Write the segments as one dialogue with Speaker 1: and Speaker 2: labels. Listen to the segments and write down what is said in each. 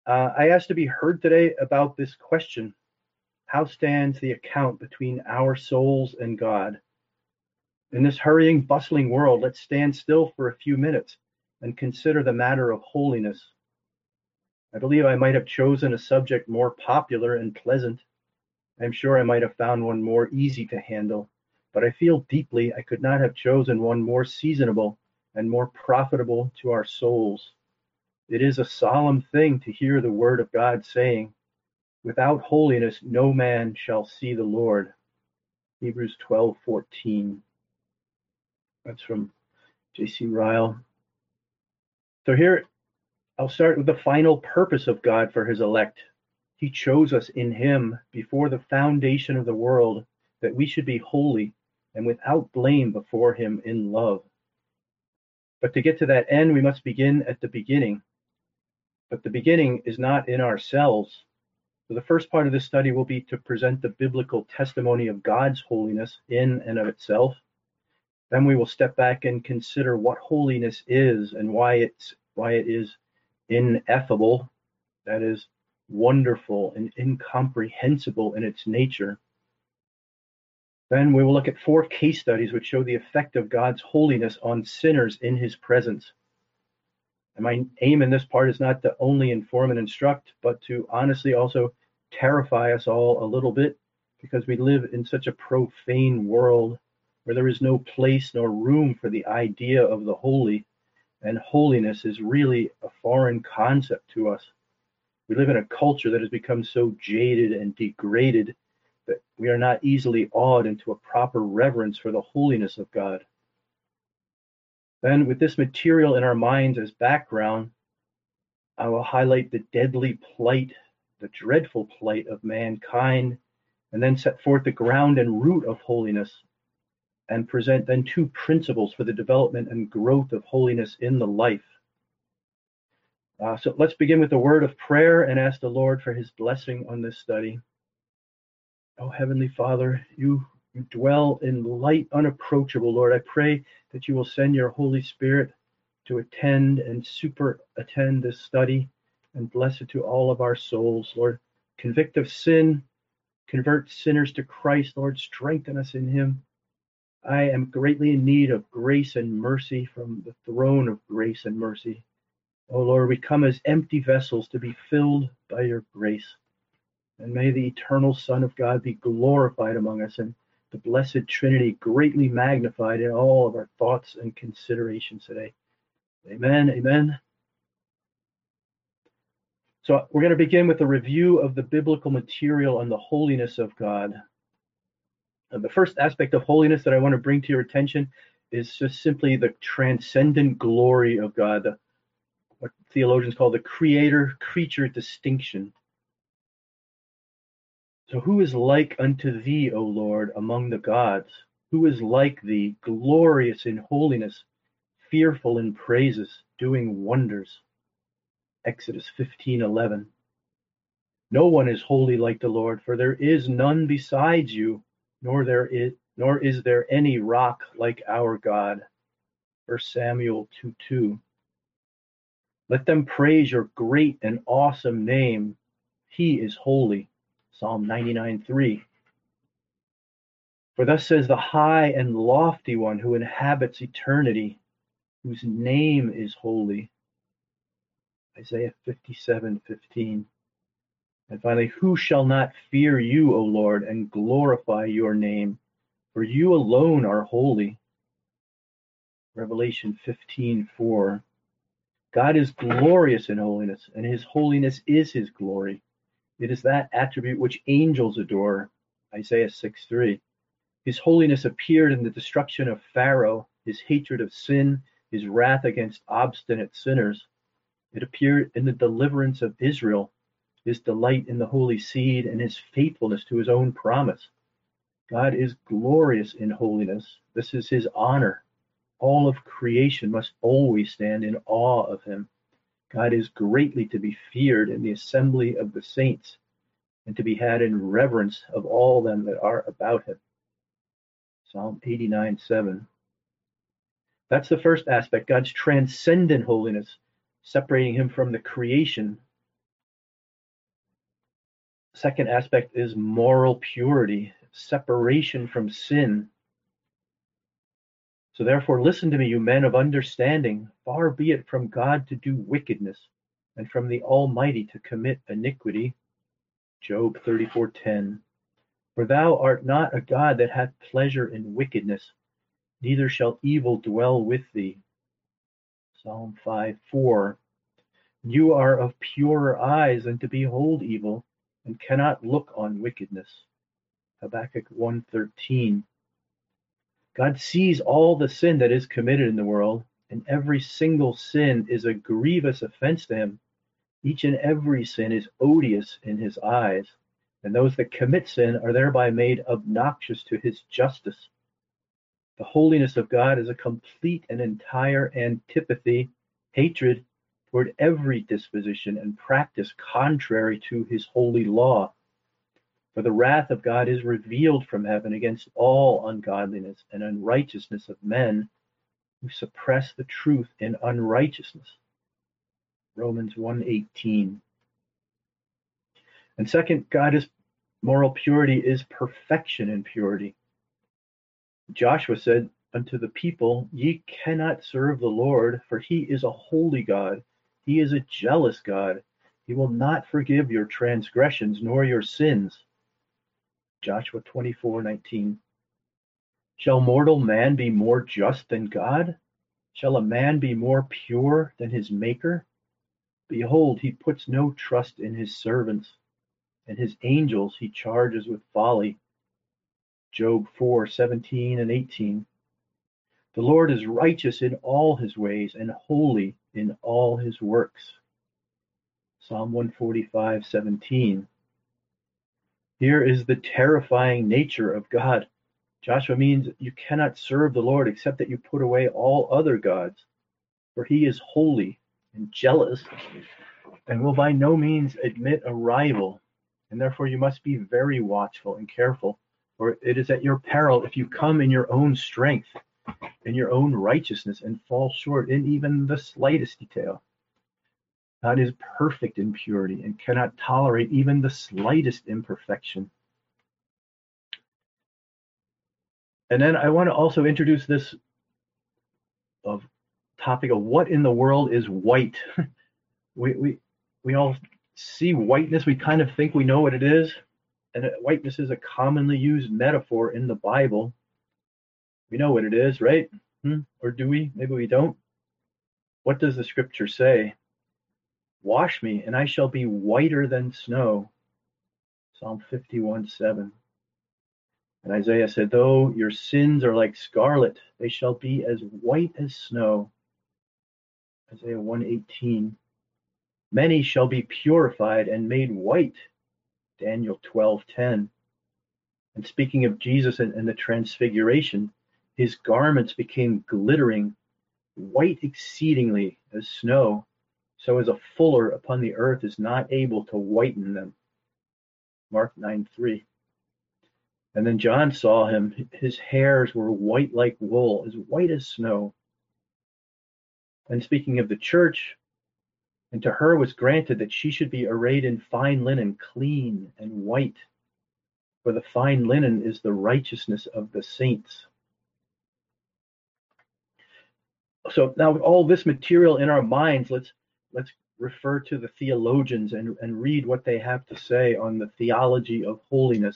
Speaker 1: I asked to be heard today about this question. How stands the account between our souls and God? In this hurrying, bustling world, let's stand still for a few minutes and consider the matter of holiness. I believe I might have chosen a subject more popular and pleasant. I'm sure I might have found one more easy to handle, but I feel deeply I could not have chosen one more seasonable and more profitable to our souls. It is a solemn thing to hear the word of God saying, "Without holiness no man shall see the Lord." Hebrews 12:14. That's from J.C. Ryle. So here I'll start with the final purpose of God for his elect. He chose us in him before the foundation of the world that we should be holy and without blame before him in love. But to get to that end, we must begin at the beginning. But the beginning is not in ourselves. So the first part of this study will be to present the biblical testimony of God's holiness in and of itself. Then we will step back and consider what holiness is and why it is ineffable, that is, wonderful and incomprehensible in its nature. Then we will look at 4 case studies which show the effect of God's holiness on sinners in his presence. And my aim in this part is not to only inform and instruct, but to honestly also terrify us all a little bit, because we live in such a profane world where there is no place nor room for the idea of the holy, and holiness is really a foreign concept to us. We live in a culture that has become so jaded and degraded that we are not easily awed into a proper reverence for the holiness of God. Then, with this material in our minds as background, I will highlight the deadly plight, the dreadful plight of mankind, and then set forth the ground and root of holiness, and present then 2 principles for the development and growth of holiness in the life. So let's begin with the word of prayer and ask the Lord for his blessing on this study. Oh, Heavenly Father, you dwell in light unapproachable, Lord. I pray that you will send your Holy Spirit to attend and superattend this study and bless it to all of our souls, Lord. Convict of sin, convert sinners to Christ, Lord. Strengthen us in him. I am greatly in need of grace and mercy from the throne of grace and mercy. Oh, Lord, we come as empty vessels to be filled by your grace. And may the eternal Son of God be glorified among us, and the blessed Trinity greatly magnified in all of our thoughts and considerations today. Amen. Amen. So we're going to begin with a review of the biblical material on the holiness of God. The first aspect of holiness that I want to bring to your attention is just simply the transcendent glory of God, what theologians call the creator-creature distinction. So who is like unto thee, O Lord, among the gods? Who is like thee, glorious in holiness, fearful in praises, doing wonders? Exodus 15:11. No one is holy like the Lord, for there is none besides you, nor is there any rock like our God. 1 Samuel 2:2. Let them praise your great and awesome name. He is holy. Psalm 99:3. For thus says the high and lofty one who inhabits eternity, whose name is holy. Isaiah 57:15. And finally, who shall not fear you, O Lord, and glorify your name? For you alone are holy. Revelation 15:4. God is glorious in holiness, and his holiness is his glory. It is that attribute which angels adore. Isaiah 6:3. His holiness appeared in the destruction of Pharaoh, his hatred of sin, his wrath against obstinate sinners. It appeared in the deliverance of Israel, his delight in the holy seed, and his faithfulness to his own promise. God is glorious in holiness. This is his honor. All of creation must always stand in awe of him. God is greatly to be feared in the assembly of the saints, and to be had in reverence of all them that are about him. Psalm 89:7. That's the first aspect, God's transcendent holiness, separating him from the creation. Second aspect is moral purity, separation from sin. So therefore, listen to me, you men of understanding. Far be it from God to do wickedness, and from the Almighty to commit iniquity. Job 34:10. For thou art not a God that hath pleasure in wickedness, neither shall evil dwell with thee. Psalm 5:4. You are of purer eyes than to behold evil, and cannot look on wickedness. Habakkuk 1:13. God sees all the sin that is committed in the world, and every single sin is a grievous offense to him. Each and every sin is odious in his eyes, and those that commit sin are thereby made obnoxious to his justice. The holiness of God is a complete and entire antipathy, hatred toward every disposition and practice contrary to his holy law. For the wrath of God is revealed from heaven against all ungodliness and unrighteousness of men who suppress the truth in unrighteousness. Romans 1:18. And second, God's moral purity is perfection in purity. Joshua said unto the people, Ye cannot serve the Lord, for he is a holy God. He is a jealous God. He will not forgive your transgressions nor your sins. Joshua 24:19. Shall mortal man be more just than God? Shall a man be more pure than his Maker? Behold, he puts no trust in his servants, and his angels he charges with folly. Job 4:17 and 18. The Lord is righteous in all his ways and holy in all his works. Psalm 145:17. Here is the terrifying nature of God. Joshua means you cannot serve the Lord except that you put away all other gods, for he is holy and jealous and will by no means admit a rival, and therefore you must be very watchful and careful, for it is at your peril if you come in your own strength, in your own righteousness, and fall short in even the slightest detail. God is perfect in purity and cannot tolerate even the slightest imperfection. And then I want to also introduce this topic of what in the world is white. we all see whiteness. We kind of think we know what it is, and whiteness is a commonly used metaphor in the Bible. We know what it is, right? Or do we? Maybe we don't. What does the scripture say? Wash me, and I shall be whiter than snow. Psalm 51:7. And Isaiah said, though your sins are like scarlet, they shall be as white as snow. Isaiah 1:18. Many shall be purified and made white. Daniel 12:10. And speaking of Jesus and the transfiguration, his garments became glittering, white exceedingly as snow, so as a fuller upon the earth is not able to whiten them. Mark 9:3. And then John saw him. His hairs were white like wool, as white as snow. And speaking of the church, and to her was granted that she should be arrayed in fine linen, clean and white. For the fine linen is the righteousness of the saints. So now with all this material in our minds, let's refer to the theologians and read what they have to say on the theology of holiness.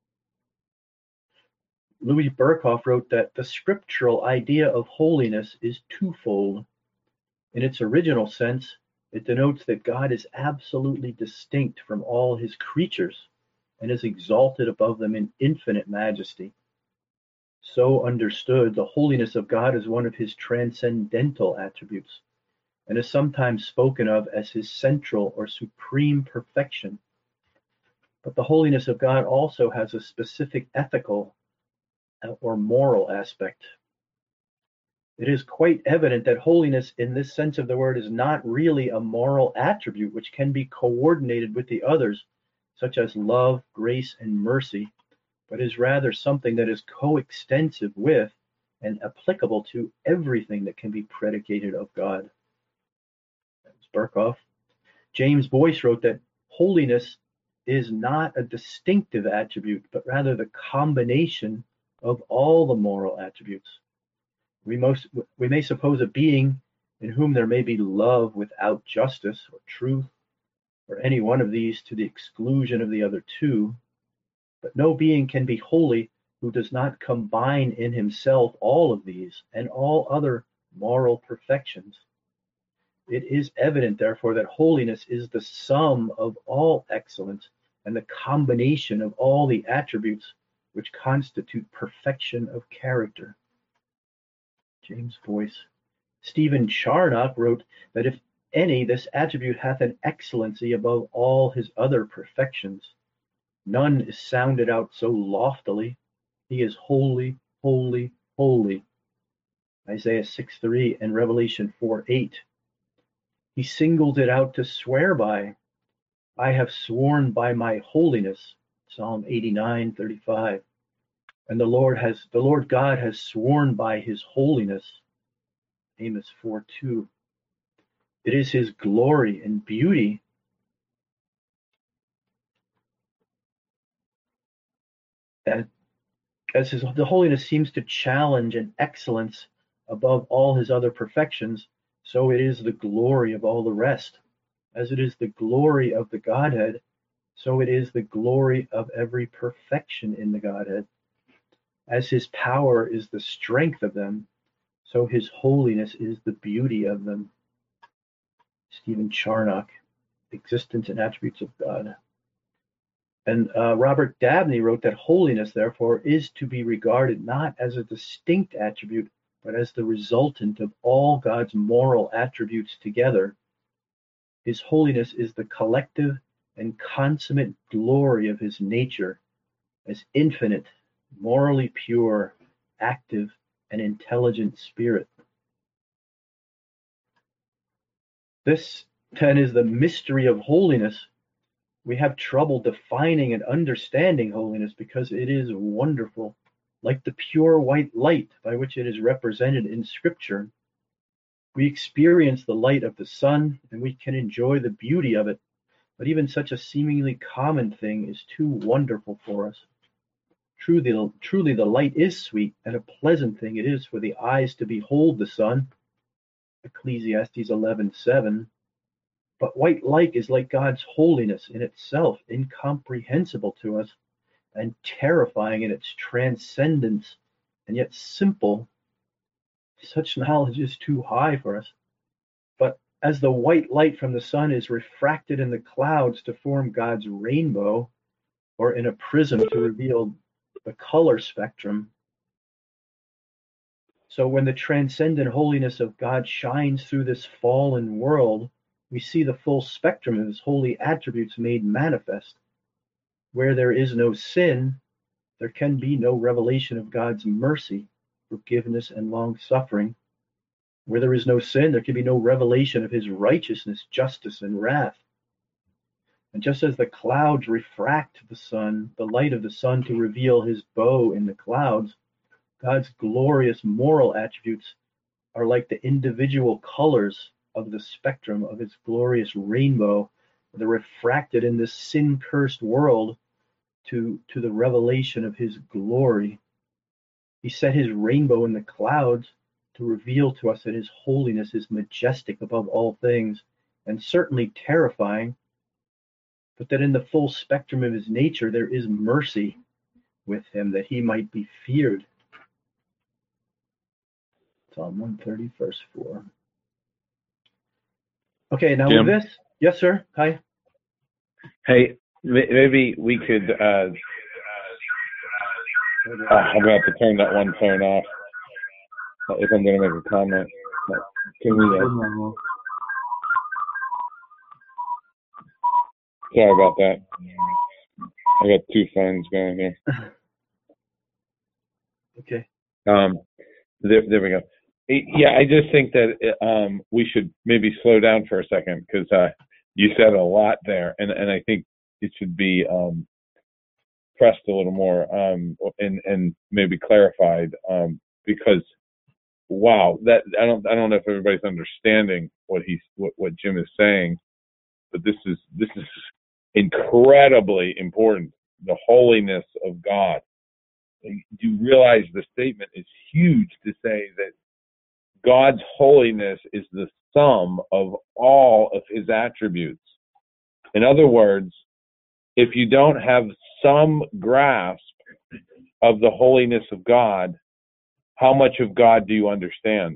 Speaker 1: Louis Berkhoff wrote that the scriptural idea of holiness is twofold. In its original sense, it denotes that God is absolutely distinct from all his creatures and is exalted above them in infinite majesty. So understood, the holiness of God is one of his transcendental attributes and is sometimes spoken of as his central or supreme perfection. But the holiness of God also has a specific ethical or moral aspect. It is quite evident that holiness in this sense of the word is not really a moral attribute which can be coordinated with the others, such as love, grace, and mercy, but is rather something that is coextensive with and applicable to everything that can be predicated of God. That's Berkhoff. James Boyce wrote that holiness is not a distinctive attribute, but rather the combination of all the moral attributes. We may suppose a being in whom there may be love without justice or truth, or any one of these to the exclusion of the other two, but no being can be holy who does not combine in himself all of these and all other moral perfections. It is evident, therefore, that holiness is the sum of all excellence and the combination of all the attributes which constitute perfection of character. James Boyce. Stephen Charnock wrote that if any, this attribute hath an excellency above all his other perfections. None is sounded out so loftily. He is holy, holy, holy. Isaiah 6:3 and Revelation 4:8. He singled it out to swear by. I have sworn by my holiness. Psalm 89:35. And the Lord God has sworn by his holiness. Amos 4:2. It is his glory and beauty that the holiness seems to challenge an excellence above all his other perfections, so it is the glory of all the rest. As it is the glory of the Godhead, so it is the glory of every perfection in the Godhead. As his power is the strength of them, so his holiness is the beauty of them. Stephen Charnock, Existence and Attributes of God. And Robert Dabney wrote that holiness, therefore, is to be regarded not as a distinct attribute, but as the resultant of all God's moral attributes together. His holiness is the collective and consummate glory of his nature, as infinite, morally pure, active, and intelligent spirit. This, then, is the mystery of holiness. We have trouble defining and understanding holiness because it is wonderful, like the pure white light by which it is represented in Scripture. We experience the light of the sun and we can enjoy the beauty of it, but even such a seemingly common thing is too wonderful for us. Truly the light is sweet, and a pleasant thing it is for the eyes to behold the sun. Ecclesiastes 11:7. But white light is like God's holiness in itself, incomprehensible to us, and terrifying in its transcendence, and yet simple. Such knowledge is too high for us. But as the white light from the sun is refracted in the clouds to form God's rainbow, or in a prism to reveal the color spectrum, so when the transcendent holiness of God shines through this fallen world, we see the full spectrum of his holy attributes made manifest. Where there is no sin, there can be no revelation of God's mercy, forgiveness, and long-suffering. Where there is no sin, there can be no revelation of his righteousness, justice, and wrath. And just as the clouds refract the sun, the light of the sun, to reveal his bow in the clouds, God's glorious moral attributes are like the individual colors of the spectrum of his glorious rainbow. They're refracted in this sin-cursed world to the revelation of his glory. He set his rainbow in the clouds to reveal to us that his holiness is majestic above all things, and certainly terrifying, but that in the full spectrum of his nature there is mercy with him, that he might be feared. Psalm 130, verse 4. Okay, now
Speaker 2: Jim?
Speaker 1: with this, yes, sir. Hi.
Speaker 2: Hey, maybe we could. I'm going to have to turn that one phone off if I'm going to make a comment. Can we? Sorry about that. I got two phones going here.
Speaker 1: Okay.
Speaker 2: There we go. Yeah, I just think that we should maybe slow down for a second because you said a lot there, and I think it should be pressed a little more and maybe clarified because wow, that I don't know if everybody's understanding what Jim is saying, but this is incredibly important. The holiness of God. Do you realize the statement is huge to say that God's holiness is the sum of all of his attributes. In other words, if you don't have some grasp of the holiness of God, how much of God do you understand?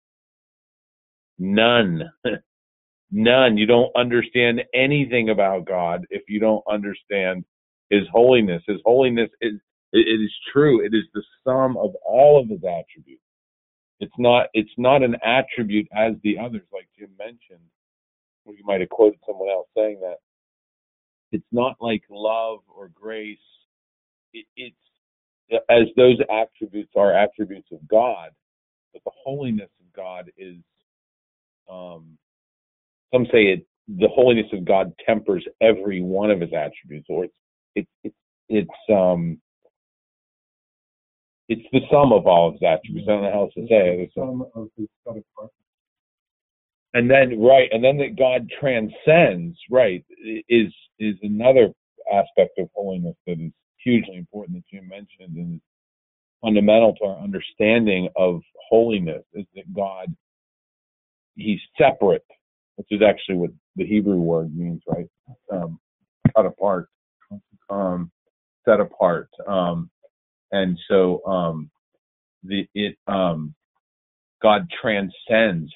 Speaker 2: None. None. You don't understand anything about God if you don't understand his holiness. His holiness it is true. It is the sum of all of his attributes. It's not an attribute as the others, like Jim mentioned, or you might have quoted someone else saying that. It's not like love or grace. It's as those attributes are attributes of God, but the holiness of God is, some say the holiness of God tempers every one of his attributes, or it's the sum of all of his attributes. I don't know how else to say it. It's the sum of his set apart. And then that God transcends, right, is another aspect of holiness that is hugely important that Jim mentioned and is fundamental to our understanding of holiness, is that God, he's separate, which is actually what the Hebrew word means, right? Cut apart, set apart. And so God transcends.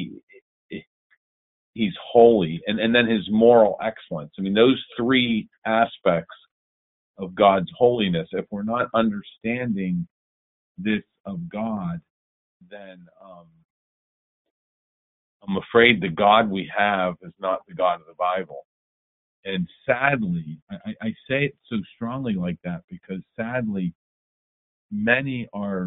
Speaker 2: He's holy, and then his moral excellence. I mean, those three aspects of God's holiness. If we're not understanding this of God, then I'm afraid the God we have is not the God of the Bible. And sadly, I say it so strongly like that because sadly, many are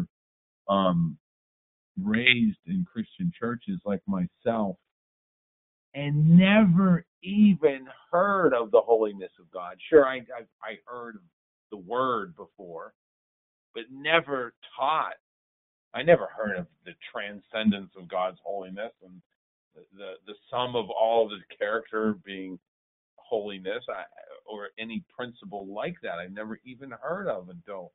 Speaker 2: raised in Christian churches like myself and never even heard of the holiness of God. Sure, I heard of the word before, but never taught. I never heard of the transcendence of God's holiness and the sum of all of his character being holiness, or any principle like that. I've never even heard of until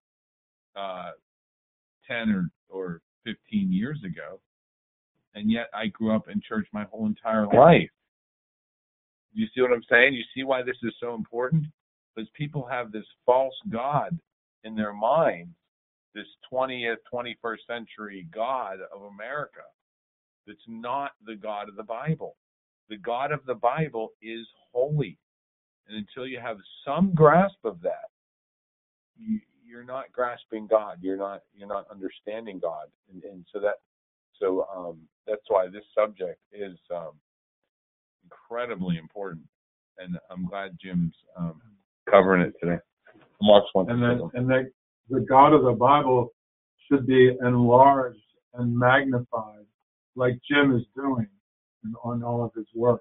Speaker 2: 10 or 15 years ago. And yet I grew up in church my whole entire life. You see what I'm saying? You see why this is so important? Because people have this false God in their minds, this 20th, 21st century God of America that's not the God of the Bible. The God of the Bible is holy. And until you have some grasp of that, you're not grasping God. You're not understanding God. And so that's why this subject is incredibly important. And I'm glad Jim's covering it today. Mark's one.
Speaker 3: And that the God of the Bible should be enlarged and magnified, like Jim is doing on all of his work.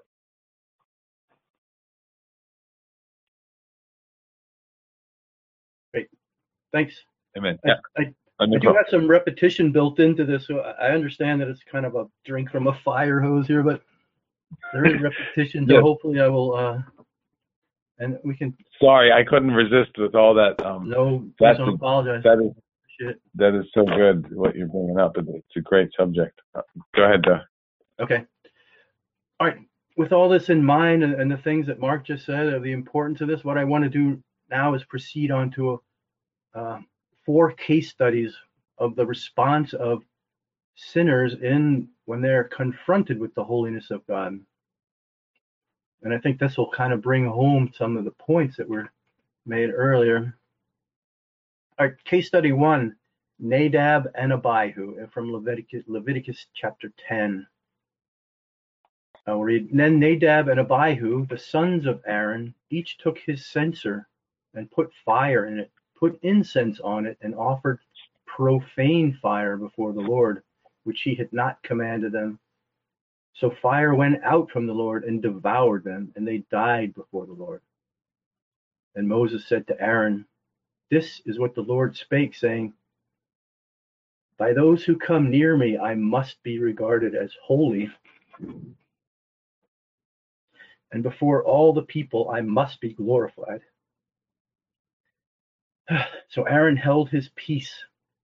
Speaker 1: Great. Thanks.
Speaker 2: Amen.
Speaker 1: I do have some repetition built into this, so I understand that it's kind of a drink from a fire hose here, but there is repetition, so hopefully I will, and we can...
Speaker 2: Sorry, I couldn't resist with all that.
Speaker 1: No, please don't apologize.
Speaker 2: That is so good, what you're bringing up. It's a great subject. Go ahead, Doug.
Speaker 1: Okay. All right. With all this in mind and the things that Mark just said of the importance of this, what I want to do now is proceed on to 4 case studies of the response of sinners when they're confronted with the holiness of God. And I think this will kind of bring home some of the points that were made earlier. All right, case study 1, Nadab and Abihu from Leviticus chapter 10. I'll read. Then Nadab and Abihu, the sons of Aaron, each took his censer and put fire in it, put incense on it, and offered profane fire before the Lord, which he had not commanded them. So fire went out from the Lord and devoured them, and they died before the Lord. And Moses said to Aaron, "This is what the Lord spake, saying, by those who come near me, I must be regarded as holy. and before all the people I must be glorified. So Aaron held his peace,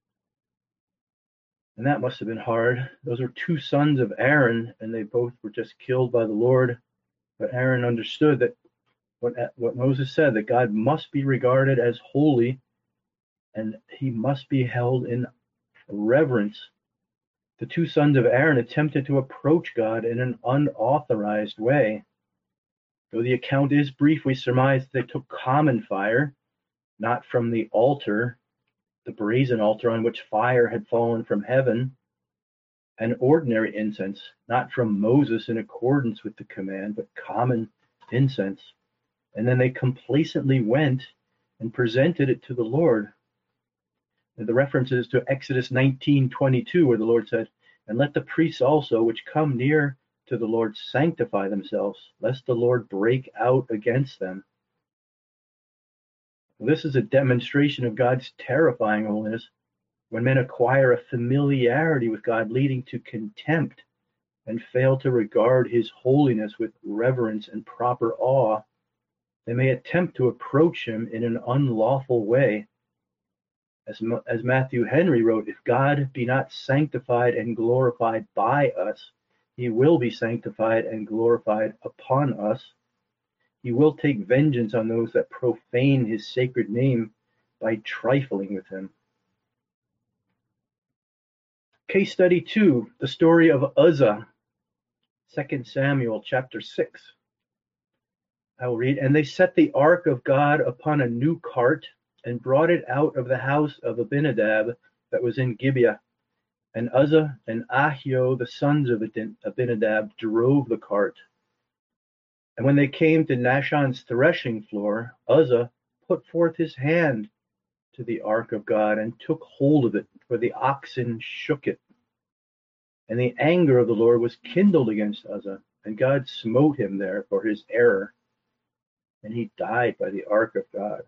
Speaker 1: and that must have been hard. Those are two sons of Aaron, and they both were just killed by the Lord. But Aaron understood that what Moses said, that God must be regarded as holy, and he must be held in reverence. The two sons of Aaron attempted to approach God in an unauthorized way. Though the account is brief, we surmise they took common fire, not from the altar, the brazen altar on which fire had fallen from heaven, and ordinary incense, not from Moses in accordance with the command, but common incense. And then they complacently went and presented it to the Lord. And the reference is to Exodus 19:22, where the Lord said, "And let the priests also, which come near to the Lord, sanctify themselves, lest the Lord break out against them." This is a demonstration of God's terrifying holiness. When men acquire a familiarity with God leading to contempt and fail to regard his holiness with reverence and proper awe, they may attempt to approach him in an unlawful way. As Matthew Henry wrote, "If God be not sanctified and glorified by us, he will be sanctified and glorified upon us. He will take vengeance on those that profane his sacred name by trifling with him." Case study 2, the story of Uzzah, 2 Samuel chapter 6. I will read, "And they set the ark of God upon a new cart and brought it out of the house of Abinadab that was in Gibeah. And Uzzah and Ahio, the sons of Abinadab, drove the cart. And when they came to Nashon's threshing floor, Uzzah put forth his hand to the ark of God and took hold of it, for the oxen shook it. And the anger of the Lord was kindled against Uzzah, and God smote him there for his error, and he died by the ark of God."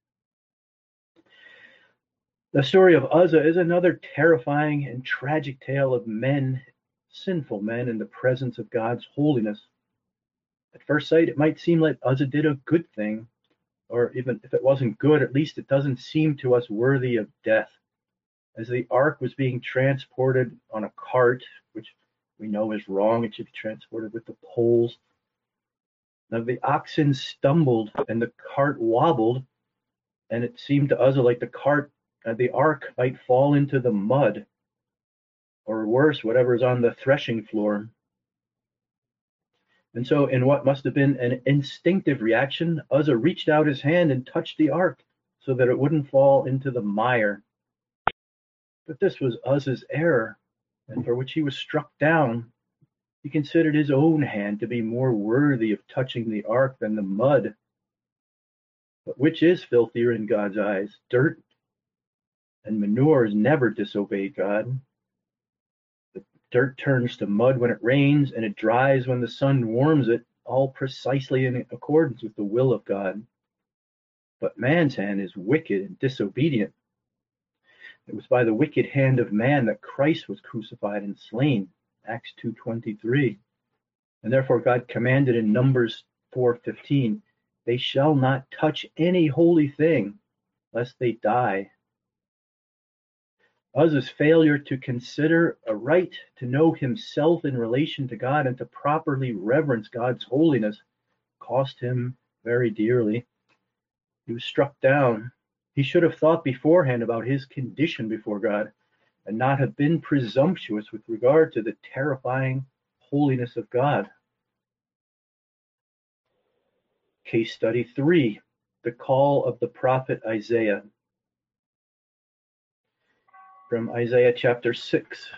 Speaker 1: The story of Uzzah is another terrifying and tragic tale of men, sinful men, in the presence of God's holiness. At first sight, it might seem like Uzzah did a good thing, or even if it wasn't good, at least it doesn't seem to us worthy of death. As the ark was being transported on a cart, which we know is wrong, it should be transported with the poles. Now the oxen stumbled and the cart wobbled, and it seemed to Uzzah like the ark might fall into the mud, or worse, whatever is on the threshing floor. And so, in what must have been an instinctive reaction, Uzzah reached out his hand and touched the ark so that it wouldn't fall into the mire. But this was Uzzah's error, and for which he was struck down. He considered his own hand to be more worthy of touching the ark than the mud. But which is filthier in God's eyes? Dirt and manure never disobey God. Dirt turns to mud when it rains, and it dries when the sun warms it, all precisely in accordance with the will of God. But man's hand is wicked and disobedient. It was by the wicked hand of man that Christ was crucified and slain, Acts 2:23. And therefore God commanded in Numbers 4:15, "They shall not touch any holy thing, lest they die." Uzzah's failure to consider a right to know himself in relation to God and to properly reverence God's holiness cost him very dearly. He was struck down. He should have thought beforehand about his condition before God and not have been presumptuous with regard to the terrifying holiness of God. Case study 3, the call of the prophet Isaiah. From Isaiah chapter 6.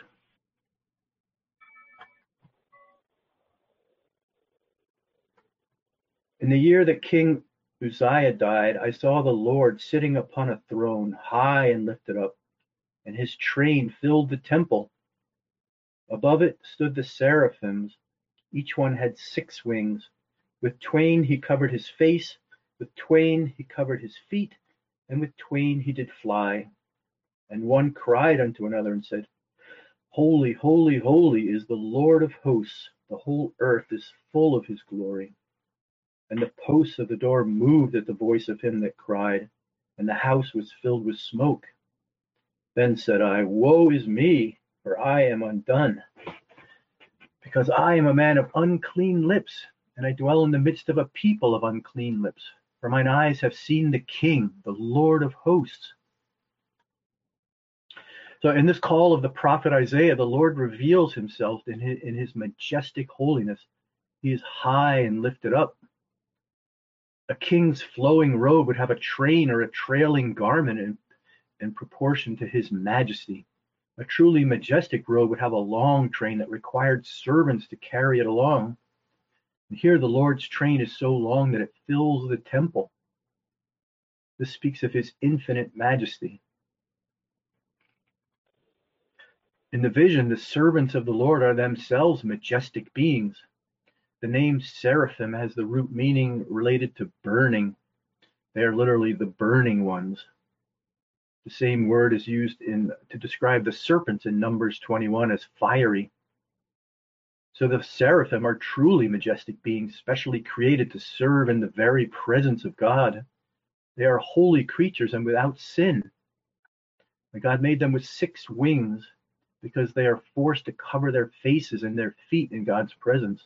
Speaker 1: In the year that King Uzziah died, I saw the Lord sitting upon a throne, high and lifted up, and his train filled the temple. Above it stood the seraphims. Each one had 6 wings. With twain he covered his face, with twain he covered his feet, and with twain he did fly. And one cried unto another and said, Holy, holy, holy is the Lord of hosts. The whole earth is full of his glory. And the posts of the door moved at the voice of him that cried, and the house was filled with smoke. Then said I, Woe is me, for I am undone, because I am a man of unclean lips, and I dwell in the midst of a people of unclean lips. For mine eyes have seen the King, the Lord of hosts. So in this call of the prophet Isaiah, the Lord reveals himself in his majestic holiness. He is high and lifted up. A king's flowing robe would have a train or a trailing garment in proportion to his majesty. A truly majestic robe would have a long train that required servants to carry it along. And here the Lord's train is so long that it fills the temple. This speaks of his infinite majesty. In the vision, the servants of the Lord are themselves majestic beings. The name seraphim has the root meaning related to burning. They are literally the burning ones. The same word is used to describe the serpents in Numbers 21 as fiery. So the seraphim are truly majestic beings, specially created to serve in the very presence of God. They are holy creatures and without sin. And God made them with 6 wings because they are forced to cover their faces and their feet in God's presence.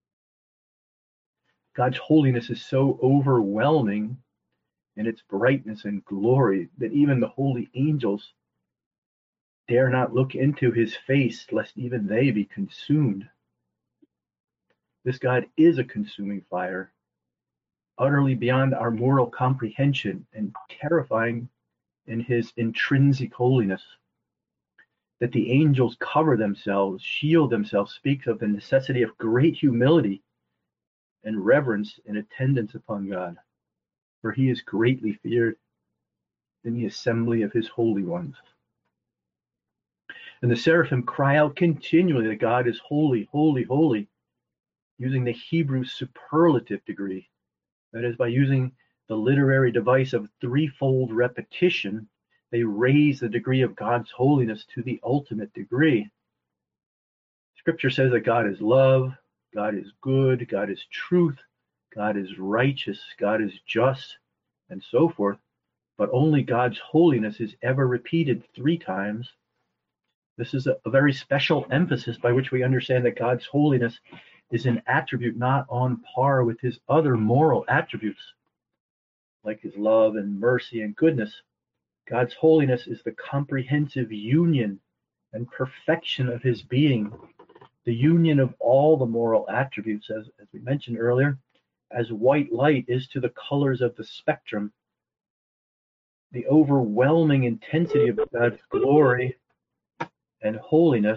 Speaker 1: God's holiness is so overwhelming in its brightness and glory that even the holy angels dare not look into his face, lest even they be consumed. This God is a consuming fire, utterly beyond our moral comprehension and terrifying in his intrinsic holiness. That the angels cover themselves, shield themselves, speaks of the necessity of great humility and reverence and attendance upon God, for he is greatly feared in the assembly of his holy ones. And the seraphim cry out continually that God is holy, holy, holy, using the Hebrew superlative degree. That is, by using the literary device of threefold repetition, they raise the degree of God's holiness to the ultimate degree. Scripture says that God is love, God is good, God is truth, God is righteous, God is just, and so forth. But only God's holiness is ever repeated 3 times. This is a very special emphasis by which we understand that God's holiness is an attribute not on par with his other moral attributes, like his love and mercy and goodness. God's holiness is the comprehensive union and perfection of his being, the union of all the moral attributes, as we mentioned earlier, as white light is to the colors of the spectrum. The overwhelming intensity of God's glory and holiness,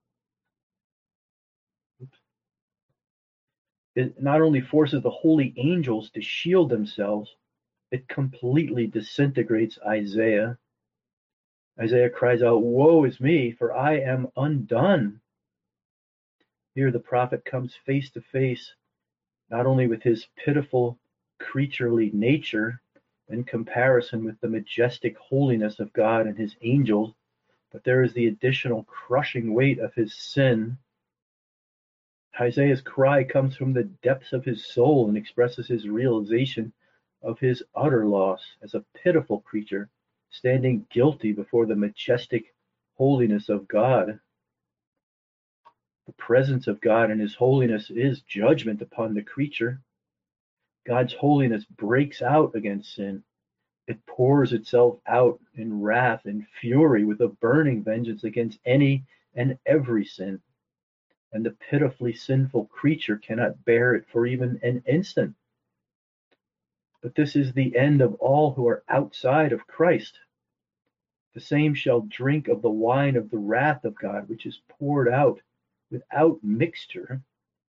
Speaker 1: it not only forces the holy angels to shield themselves, it completely disintegrates Isaiah. Isaiah cries out, Woe is me, for I am undone. Here the prophet comes face to face not only with his pitiful creaturely nature in comparison with the majestic holiness of God and his angels, but there is the additional crushing weight of his sin. Isaiah's cry comes from the depths of his soul and expresses his realization of his utter loss as a pitiful creature standing guilty before the majestic holiness of God. The presence of God and his holiness is judgment upon the creature. God's holiness breaks out against sin. It pours itself out in wrath and fury with a burning vengeance against any and every sin. And the pitifully sinful creature cannot bear it for even an instant. But this is the end of all who are outside of Christ. The same shall drink of the wine of the wrath of God, which is poured out without mixture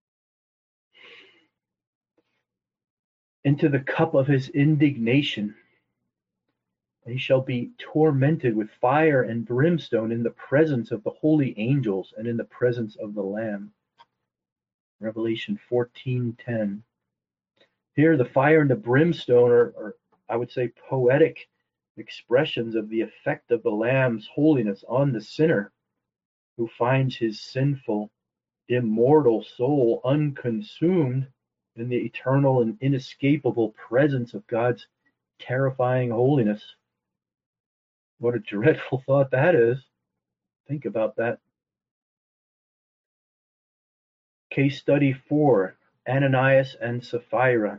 Speaker 1: into the cup of his indignation. He shall be tormented with fire and brimstone in the presence of the holy angels and in the presence of the Lamb. Revelation 14:10. Here the fire and the brimstone are, I would say, poetic expressions of the effect of the Lamb's holiness on the sinner who finds his sinful, immortal soul unconsumed in the eternal and inescapable presence of God's terrifying holiness. What a dreadful thought that is. Think about that. Case study 4, Ananias and Sapphira.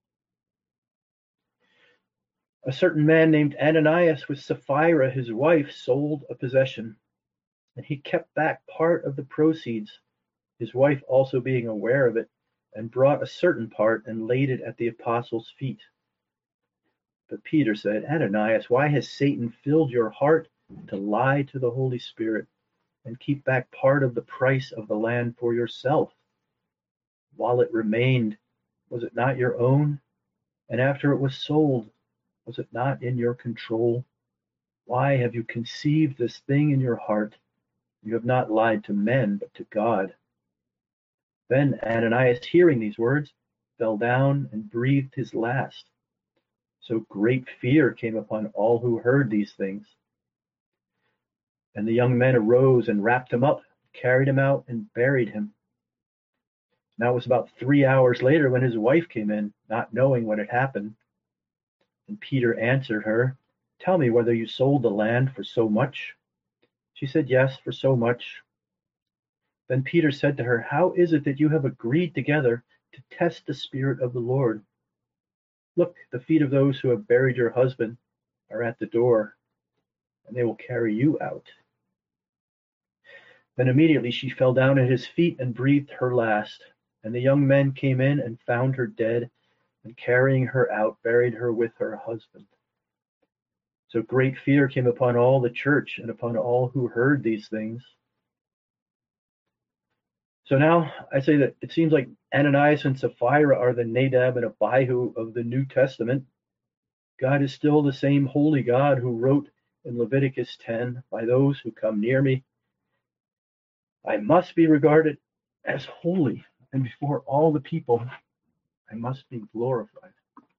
Speaker 1: A certain man named Ananias with Sapphira, his wife, sold a possession, and he kept back part of the proceeds, his wife also being aware of it, and brought a certain part and laid it at the apostles' feet. But Peter said, Ananias, why has Satan filled your heart to lie to the Holy Spirit and keep back part of the price of the land for yourself? While it remained, was it not your own? And after it was sold, was it not in your control? Why have you conceived this thing in your heart? You have not lied to men, but to God. Then Ananias, hearing these words, fell down and breathed his last. So great fear came upon all who heard these things. And the young men arose and wrapped him up, carried him out, and buried him. Now it was about 3 hours later when his wife came in, not knowing what had happened. And Peter answered her, Tell me whether you sold the land for so much. She said, Yes, for so much. Then Peter said to her, How is it that you have agreed together to test the Spirit of the Lord? Look, the feet of those who have buried your husband are at the door, and they will carry you out. Then immediately she fell down at his feet and breathed her last. And the young men came in and found her dead, and carrying her out, buried her with her husband. So great fear came upon all the church and upon all who heard these things. So now I say that it seems like Ananias and Sapphira are the Nadab and Abihu of the New Testament. God is still the same holy God who wrote in Leviticus 10, By those who come near me, I must be regarded as holy, and before all the people, I must be glorified.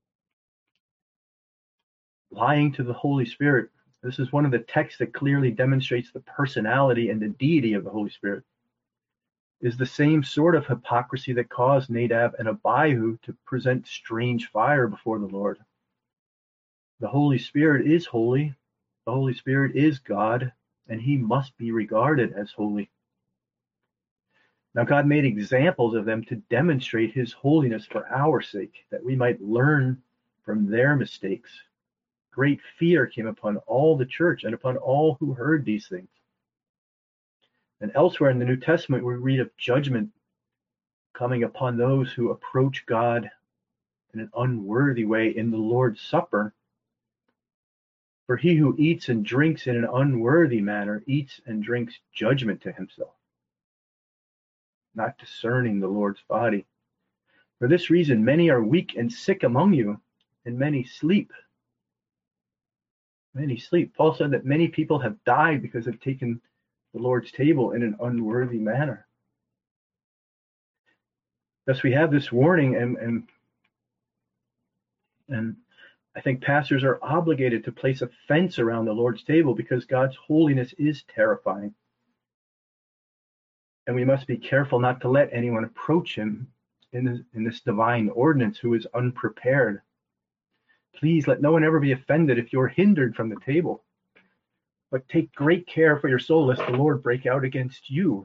Speaker 1: Lying to the Holy Spirit. This is one of the texts that clearly demonstrates the personality and the deity of the Holy Spirit. Is the same sort of hypocrisy that caused Nadab and Abihu to present strange fire before the Lord. The Holy Spirit is holy. The Holy Spirit is God, and he must be regarded as holy. Now God made examples of them to demonstrate his holiness for our sake, that we might learn from their mistakes. Great fear came upon all the church and upon all who heard these things. And elsewhere in the New Testament, we read of judgment coming upon those who approach God in an unworthy way in the Lord's Supper. For he who eats and drinks in an unworthy manner eats and drinks judgment to himself, not discerning the Lord's body. For this reason, many are weak and sick among you, and many sleep. Many sleep. Paul said that many people have died because they've taken the Lord's table in an unworthy manner. Thus we have this warning, and I think pastors are obligated to place a fence around the Lord's table because God's holiness is terrifying. And we must be careful not to let anyone approach him in this divine ordinance who is unprepared. Please let no one ever be offended if you're hindered from the table. But take great care for your soul lest the Lord break out against you.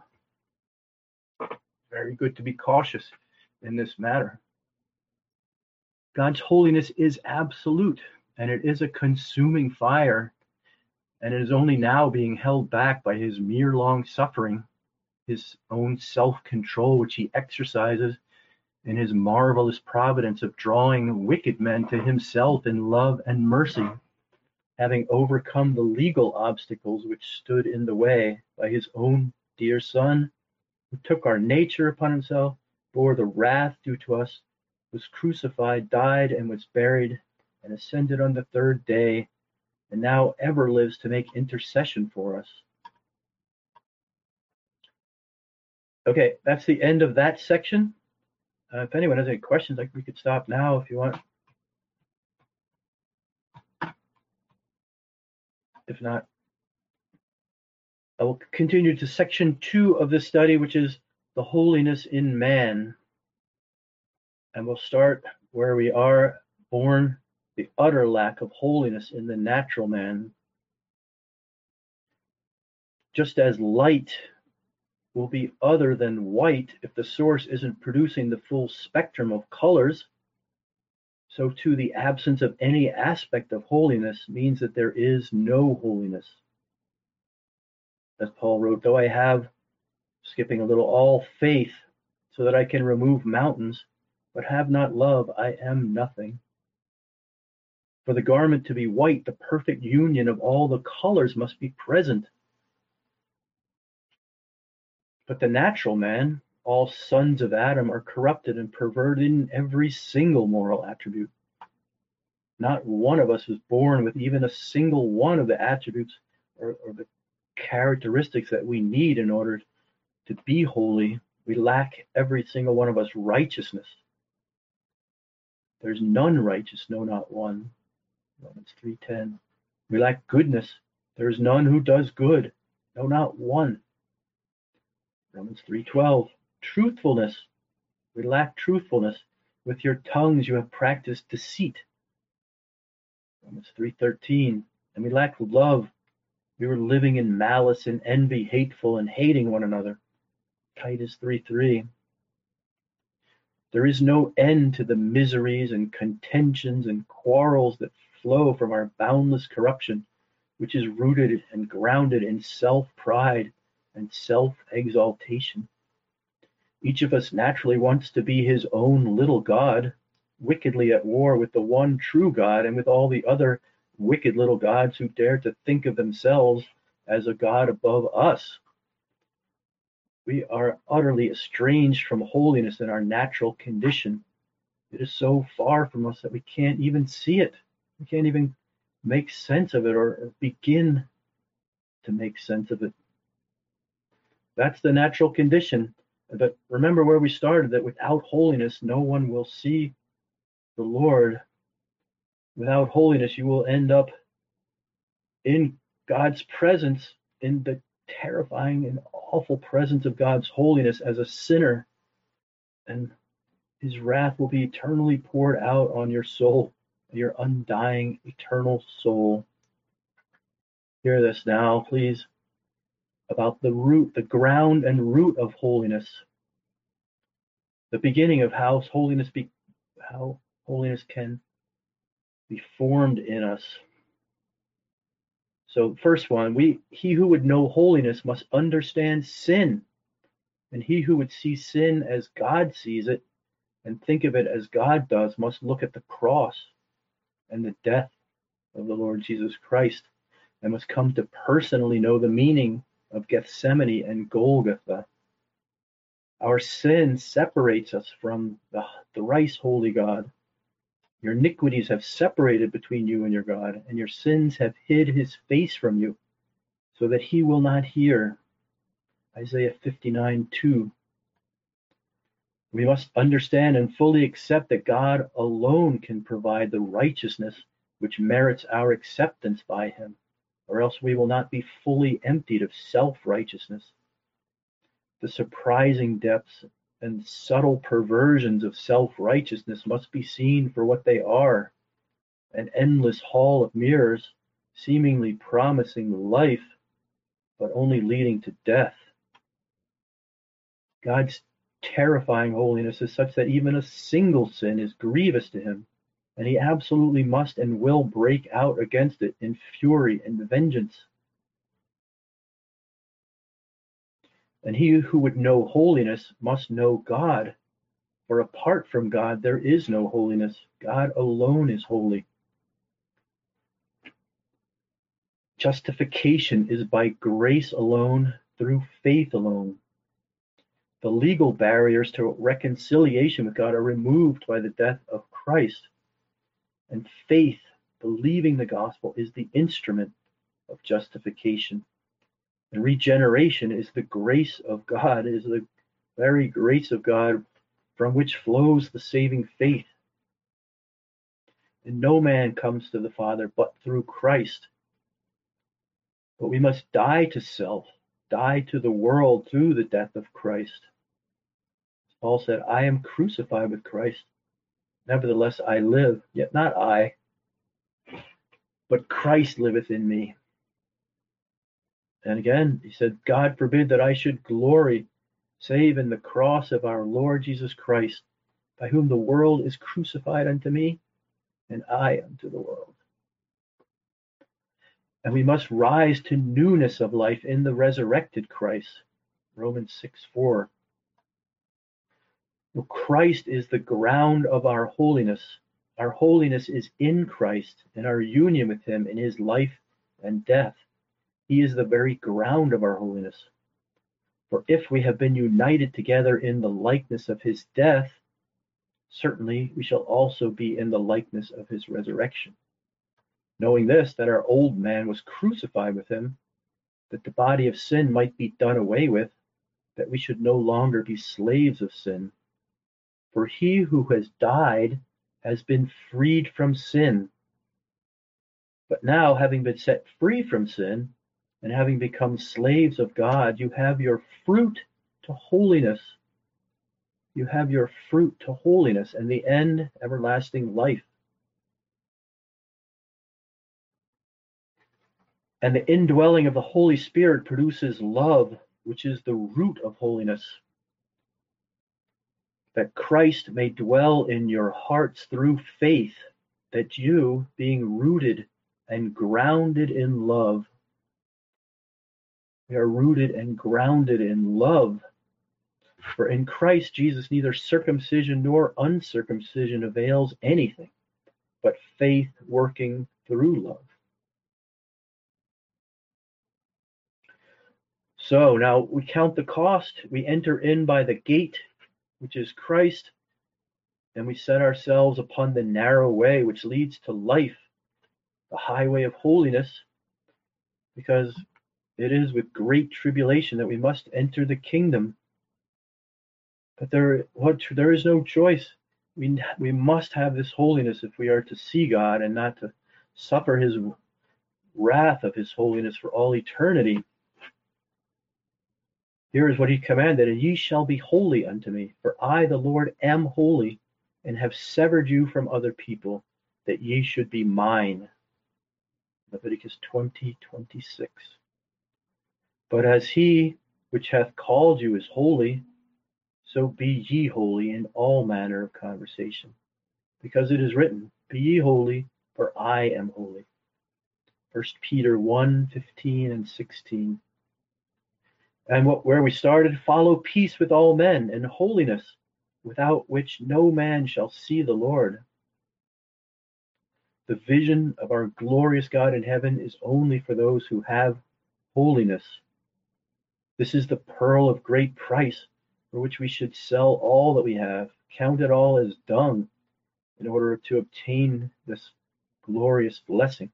Speaker 1: Very good to be cautious in this matter. God's holiness is absolute, and it is a consuming fire, and it is only now being held back by his mere long suffering, his own self-control, which he exercises in his marvelous providence of drawing wicked men to himself in love and mercy, having overcome the legal obstacles which stood in the way by his own dear Son, who took our nature upon himself, bore the wrath due to us, was crucified, died, and was buried, and ascended on the third day, and now ever lives to make intercession for us. Okay, that's the end of that section. If anyone has any questions, we could stop now if you want. If not, I will continue to section 2 of this study, which is the holiness in man. And we'll start where we are born, the utter lack of holiness in the natural man. Just as light will be other than white if the source isn't producing the full spectrum of colors, so too the absence of any aspect of holiness means that there is no holiness. As Paul wrote, though I have, skipping a little, all faith so that I can remove mountains, but have not love, I am nothing. For the garment to be white, the perfect union of all the colors must be present. But the natural man, all sons of Adam, are corrupted and perverted in every single moral attribute. Not one of us was born with even a single one of the attributes or the characteristics that we need in order to be holy. We lack, every single one of us, righteousness. There's none righteous, no, not one. Romans 3:10. We lack goodness. There is none who does good, no, not one. Romans 3:12. Truthfulness. We lack truthfulness. With your tongues you have practiced deceit. Romans 3:13. And we lack love. We were living in malice and envy, hateful and hating one another. Titus 3:3. There is no end to the miseries and contentions and quarrels that flow from our boundless corruption, which is rooted and grounded in self-pride and self-exaltation. Each of us naturally wants to be his own little God, wickedly at war with the one true God and with all the other wicked little gods who dare to think of themselves as a God above us. We are utterly estranged from holiness in our natural condition. It is so far from us that we can't even see it. We can't even make sense of it or begin to make sense of it. That's the natural condition. But remember where we started, that without holiness, no one will see the Lord. Without holiness, you will end up in God's presence, in the terrifying and awful presence of God's holiness as a sinner, and his wrath will be eternally poured out on your soul, your undying eternal soul. Hear this now, please, about the root, the ground and root of holiness, the beginning of how holiness can be formed in us. So first one, he who would know holiness must understand sin. And he who would see sin as God sees it and think of it as God does must look at the cross and the death of the Lord Jesus Christ and must come to personally know the meaning of Gethsemane and Golgotha. Our sin separates us from the thrice holy God. Your iniquities have separated between you and your God, and your sins have hid his face from you, so that he will not hear. Isaiah 59:2. We must understand and fully accept that God alone can provide the righteousness which merits our acceptance by him, or else we will not be fully emptied of self-righteousness. The surprising depths and subtle perversions of self-righteousness must be seen for what they are, an endless hall of mirrors, seemingly promising life, but only leading to death. God's terrifying holiness is such that even a single sin is grievous to him, and he absolutely must and will break out against it in fury and vengeance. And he who would know holiness must know God, for apart from God there is no holiness. God alone is holy. Justification is by grace alone, through faith alone. The legal barriers to reconciliation with God are removed by the death of Christ. And faith, believing the gospel, is the instrument of justification. And regeneration is the grace of God, is the very grace of God from which flows the saving faith. And no man comes to the Father but through Christ. But we must die to self, die to the world through the death of Christ. Paul said, I am crucified with Christ. Nevertheless, I live, yet not I, but Christ liveth in me. And again, he said, God forbid that I should glory save in the cross of our Lord Jesus Christ, by whom the world is crucified unto me, and I unto the world. And we must rise to newness of life in the resurrected Christ. Romans 6:4. Well, Christ is the ground of our holiness. Our holiness is in Christ, and our union with him in his life and death. He is the very ground of our holiness. For if we have been united together in the likeness of his death, certainly we shall also be in the likeness of his resurrection. Knowing this, that our old man was crucified with him, that the body of sin might be done away with, that we should no longer be slaves of sin. For he who has died has been freed from sin. But now, having been set free from sin, and having become slaves of God, you have your fruit to holiness. You have your fruit to holiness, and the end, everlasting life. And the indwelling of the Holy Spirit produces love, which is the root of holiness. That Christ may dwell in your hearts through faith, that you, being rooted and grounded in love, we are rooted and grounded in love. For in Christ Jesus neither circumcision nor uncircumcision avails anything, but faith working through love. So now we count the cost. We enter in by the gate, which is Christ, and we set ourselves upon the narrow way which leads to life, the highway of holiness, because it is with great tribulation that we must enter the kingdom. But there is no choice. We must have this holiness if we are to see God and not to suffer his wrath of his holiness for all eternity. Here is what he commanded, and ye shall be holy unto me, for I, the Lord, am holy, and have severed you from other people, that ye should be mine. Leviticus 20:26. But as he which hath called you is holy, so be ye holy in all manner of conversation. Because it is written, be ye holy, for I am holy. 1 Peter 1:15 and 16. And where we started, follow peace with all men and holiness, without which no man shall see the Lord. The vision of our glorious God in heaven is only for those who have holiness. This is the pearl of great price, for which we should sell all that we have, count it all as dung, in order to obtain this glorious blessing.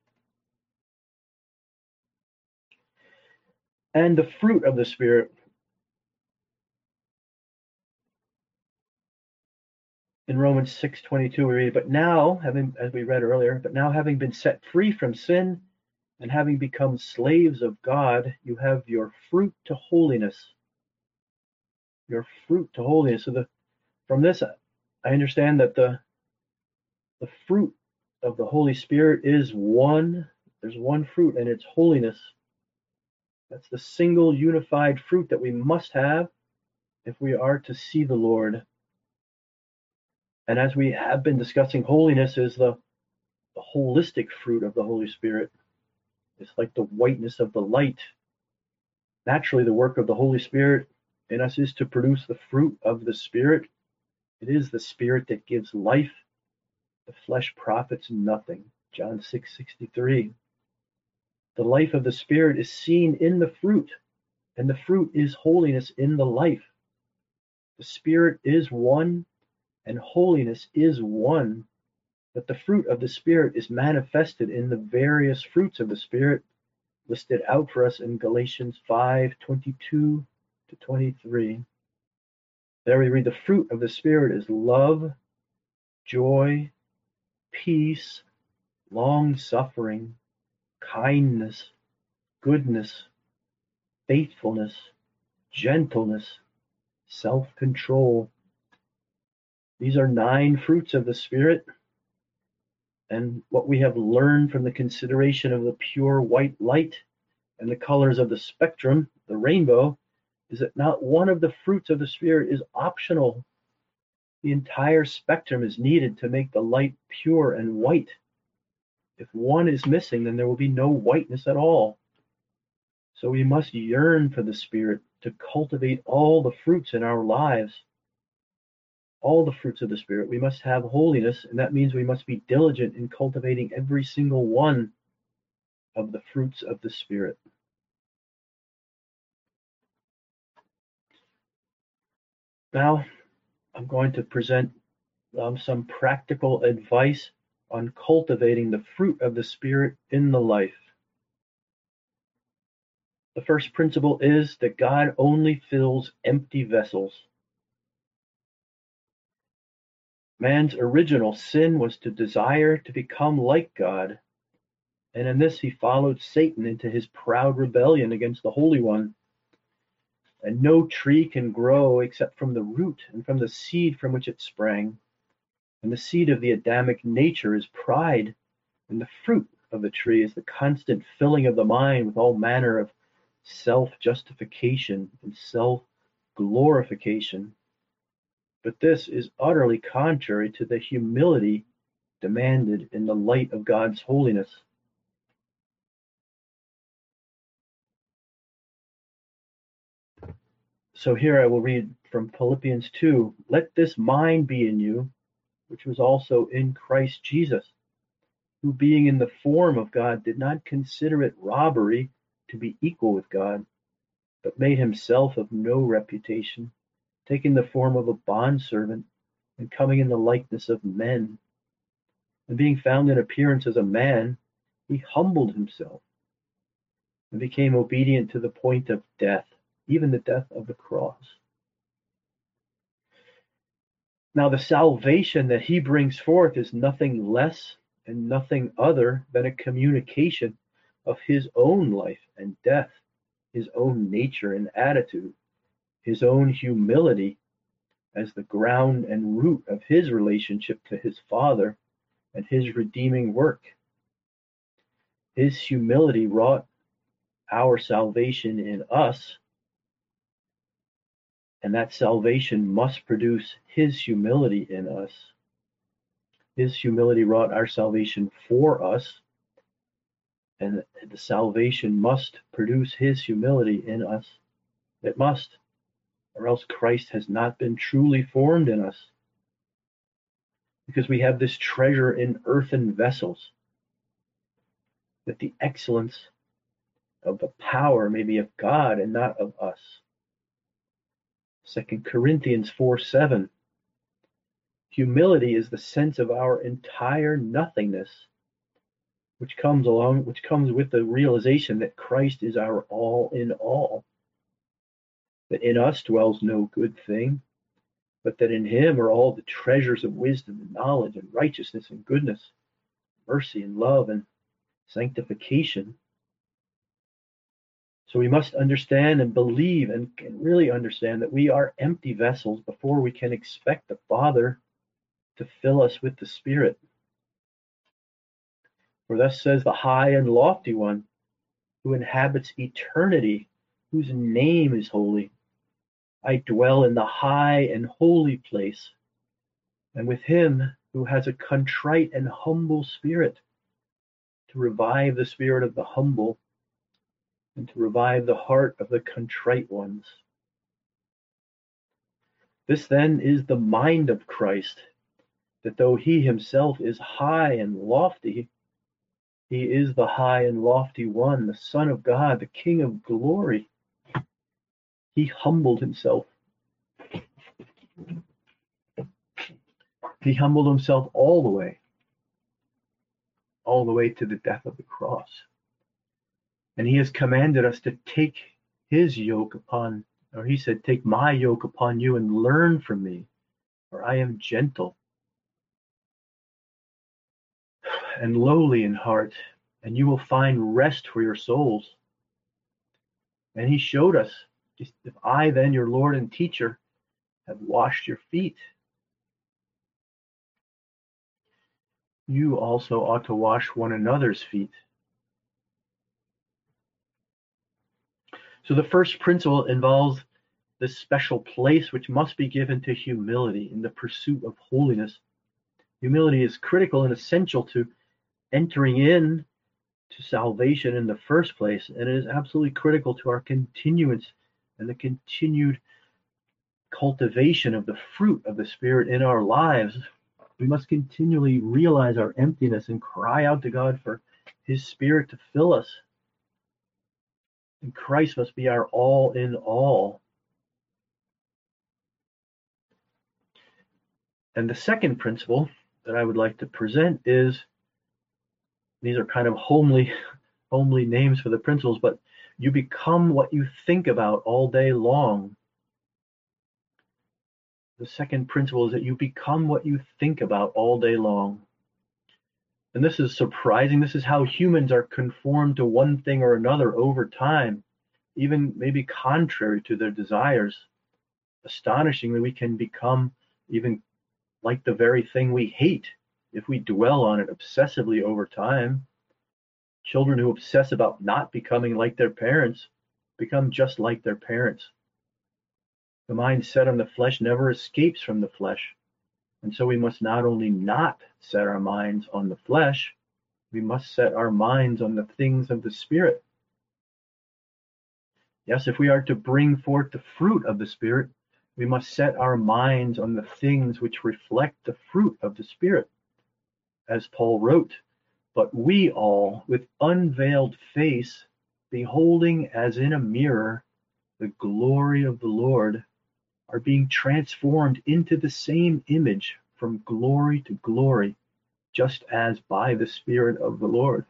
Speaker 1: And the fruit of the Spirit, in Romans 6:22 we read, but now, as we read earlier, but now having been set free from sin and having become slaves of God, you have your fruit to holiness. Your fruit to holiness. So from this, I understand that the fruit of the Holy Spirit is one. There's one fruit, and it's holiness. That's the single unified fruit that we must have if we are to see the Lord. And as we have been discussing, holiness is the holistic fruit of the Holy Spirit. It's like the whiteness of the light. Naturally, the work of the Holy Spirit in us is to produce the fruit of the Spirit. It is the Spirit that gives life. The flesh profits nothing. John 6:63. The life of the Spirit is seen in the fruit, and the fruit is holiness in the life. The Spirit is one, and holiness is one, but the fruit of the Spirit is manifested in the various fruits of the Spirit listed out for us in Galatians 5:22-23. There we read, the fruit of the Spirit is love, joy, peace, long-suffering, kindness, goodness, faithfulness, gentleness, self-control. These are 9 fruits of the Spirit, and what we have learned from the consideration of the pure white light and the colors of the spectrum, the rainbow, is that not one of the fruits of the Spirit is optional. The entire spectrum is needed to make the light pure and white. If one is missing, then there will be no whiteness at all. So we must yearn for the Spirit to cultivate all the fruits in our lives, all the fruits of the Spirit. We must have holiness, and that means we must be diligent in cultivating every single one of the fruits of the Spirit. Now, I'm going to present some practical advice on cultivating the fruit of the Spirit in the life. The first principle is that God only fills empty vessels. Man's original sin was to desire to become like God, and in this he followed Satan into his proud rebellion against the Holy One. And no tree can grow except from the root and from the seed from which it sprang. And the seed of the Adamic nature is pride, and the fruit of the tree is the constant filling of the mind with all manner of self-justification and self-glorification. But this is utterly contrary to the humility demanded in the light of God's holiness. So here I will read from Philippians 2. Let this mind be in you, which was also in Christ Jesus, who being in the form of God did not consider it robbery to be equal with God, but made himself of no reputation, taking the form of a bondservant and coming in the likeness of men. And being found in appearance as a man, he humbled himself and became obedient to the point of death, even the death of the cross. Now, the salvation that he brings forth is nothing less and nothing other than a communication of his own life and death, his own nature and attitude, his own humility as the ground and root of his relationship to his Father and his redeeming work. His humility wrought our salvation in us, and that salvation must produce his humility in us. His humility wrought our salvation for us, and the salvation must produce his humility in us. It must, or else Christ has not been truly formed in us. Because we have this treasure in earthen vessels, that the excellence of the power may be of God and not of us. 2 Corinthians 4:7. Humility is the sense of our entire nothingness, which comes with the realization that Christ is our all in all, that in us dwells no good thing, but that in him are all the treasures of wisdom and knowledge and righteousness and goodness, mercy and love and sanctification. So we must understand and believe and really understand that we are empty vessels before we can expect the Father to fill us with the Spirit. For thus says the high and lofty one, who inhabits eternity, whose name is holy. I dwell in the high and holy place, and with him who has a contrite and humble spirit, to revive the spirit of the humble and to revive the heart of the contrite ones. This then is the mind of Christ, that though he himself is high and lofty, he is the high and lofty one, the Son of God, the King of glory. He humbled himself. He humbled himself all the way to the death of the cross. And he has commanded us to take his yoke upon, or he said, take my yoke upon you and learn from me, for I am gentle and lowly in heart, and you will find rest for your souls. And he showed us, if I then, your Lord and teacher, have washed your feet, you also ought to wash one another's feet. So the first principle involves this special place which must be given to humility in the pursuit of holiness. Humility is critical and essential to entering in to salvation in the first place, and it is absolutely critical to our continuance and the continued cultivation of the fruit of the Spirit in our lives. We must continually realize our emptiness and cry out to God for His Spirit to fill us. And Christ must be our all in all. And the second principle that I would like to present is, these are kind of homely names for the principles, but you become what you think about all day long. The second principle is that you become what you think about all day long. And this is surprising. This is how humans are conformed to one thing or another over time, even maybe contrary to their desires. Astonishingly, we can become even like the very thing we hate if we dwell on it obsessively over time. Children who obsess about not becoming like their parents become just like their parents. The mind set on the flesh never escapes from the flesh. And so we must not only not set our minds on the flesh, we must set our minds on the things of the Spirit. Yes, if we are to bring forth the fruit of the Spirit, we must set our minds on the things which reflect the fruit of the Spirit. As Paul wrote, "But we all, with unveiled face, beholding as in a mirror the glory of the Lord, are being transformed into the same image from glory to glory, just as by the Spirit of the Lord."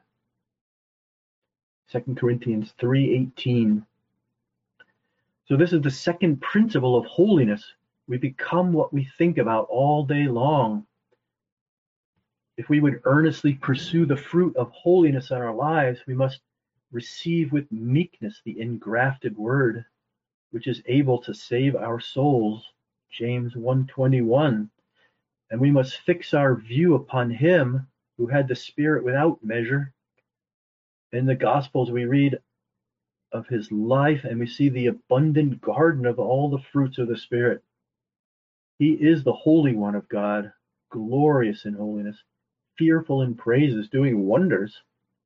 Speaker 1: 2 Corinthians 3:18. So this is the second principle of holiness. We become what we think about all day long. If we would earnestly pursue the fruit of holiness in our lives, we must receive with meekness the engrafted word, which is able to save our souls, James 1:21. And we must fix our view upon Him who had the Spirit without measure. In the Gospels, we read of His life and we see the abundant garden of all the fruits of the Spirit. He is the Holy One of God, glorious in holiness, fearful in praises, doing wonders.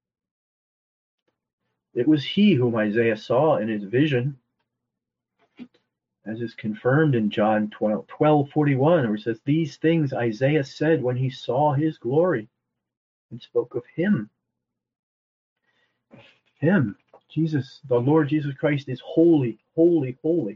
Speaker 1: It was He whom Isaiah saw in his vision, as is confirmed in John 12:41, where it says, "These things Isaiah said when he saw His glory," and spoke of Him. Him, Jesus, the Lord Jesus Christ, is holy, holy, holy.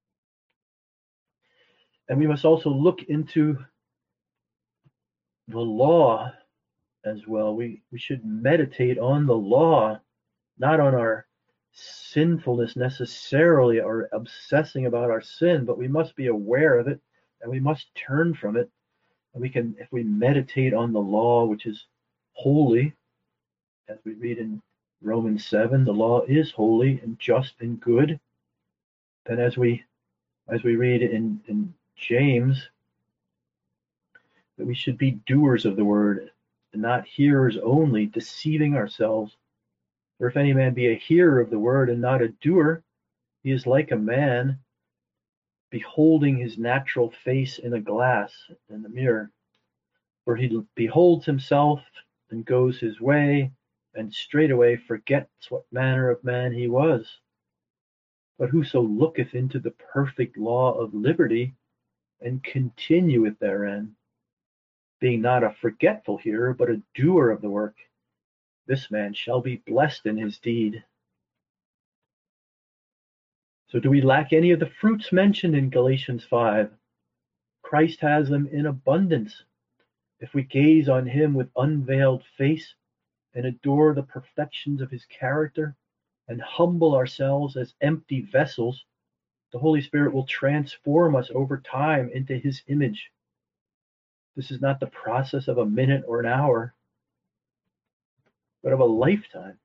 Speaker 1: And we must also look into the law as well. We should meditate on the law, not on our sinfulness necessarily or obsessing about our sin, but we must be aware of it and we must turn from it. And we can, if we meditate on the law, which is holy, as we read in Romans 7, the law is holy and just and good. Then as we read in James, that we should be doers of the word and not hearers only, deceiving ourselves. For if any man be a hearer of the word and not a doer, he is like a man beholding his natural face in a glass, in the mirror. For he beholds himself and goes his way, and straightway forgets what manner of man he was. But whoso looketh into the perfect law of liberty, and continueth therein, being not a forgetful hearer, but a doer of the work, this man shall be blessed in his deed. So do we lack any of the fruits mentioned in Galatians 5? Christ has them in abundance. If we gaze on Him with unveiled face and adore the perfections of His character and humble ourselves as empty vessels, the Holy Spirit will transform us over time into His image. This is not the process of a minute or an hour, but of a lifetime.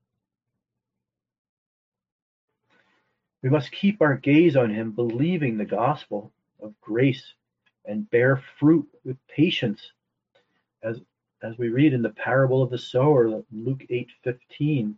Speaker 1: We must keep our gaze on Him, believing the gospel of grace, and bear fruit with patience, as as we read in the parable of the sower, Luke 8:15.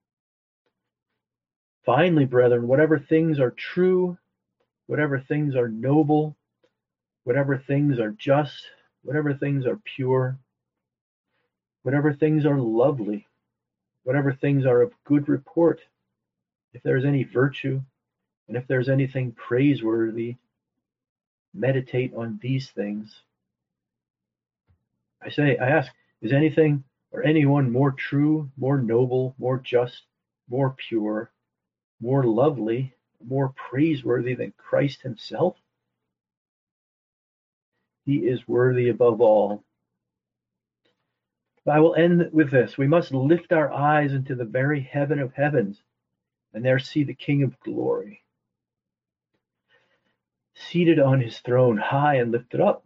Speaker 1: Finally, brethren, whatever things are true, whatever things are noble, whatever things are just, whatever things are pure, whatever things are lovely, whatever things are of good report, if there is any virtue, and if there's anything praiseworthy, meditate on these things. I ask, is anything or anyone more true, more noble, more just, more pure, more lovely, more praiseworthy than Christ himself? He is worthy above all. I will end with this. We must lift our eyes into the very heaven of heavens and there see the King of glory, seated on his throne, high and lifted up.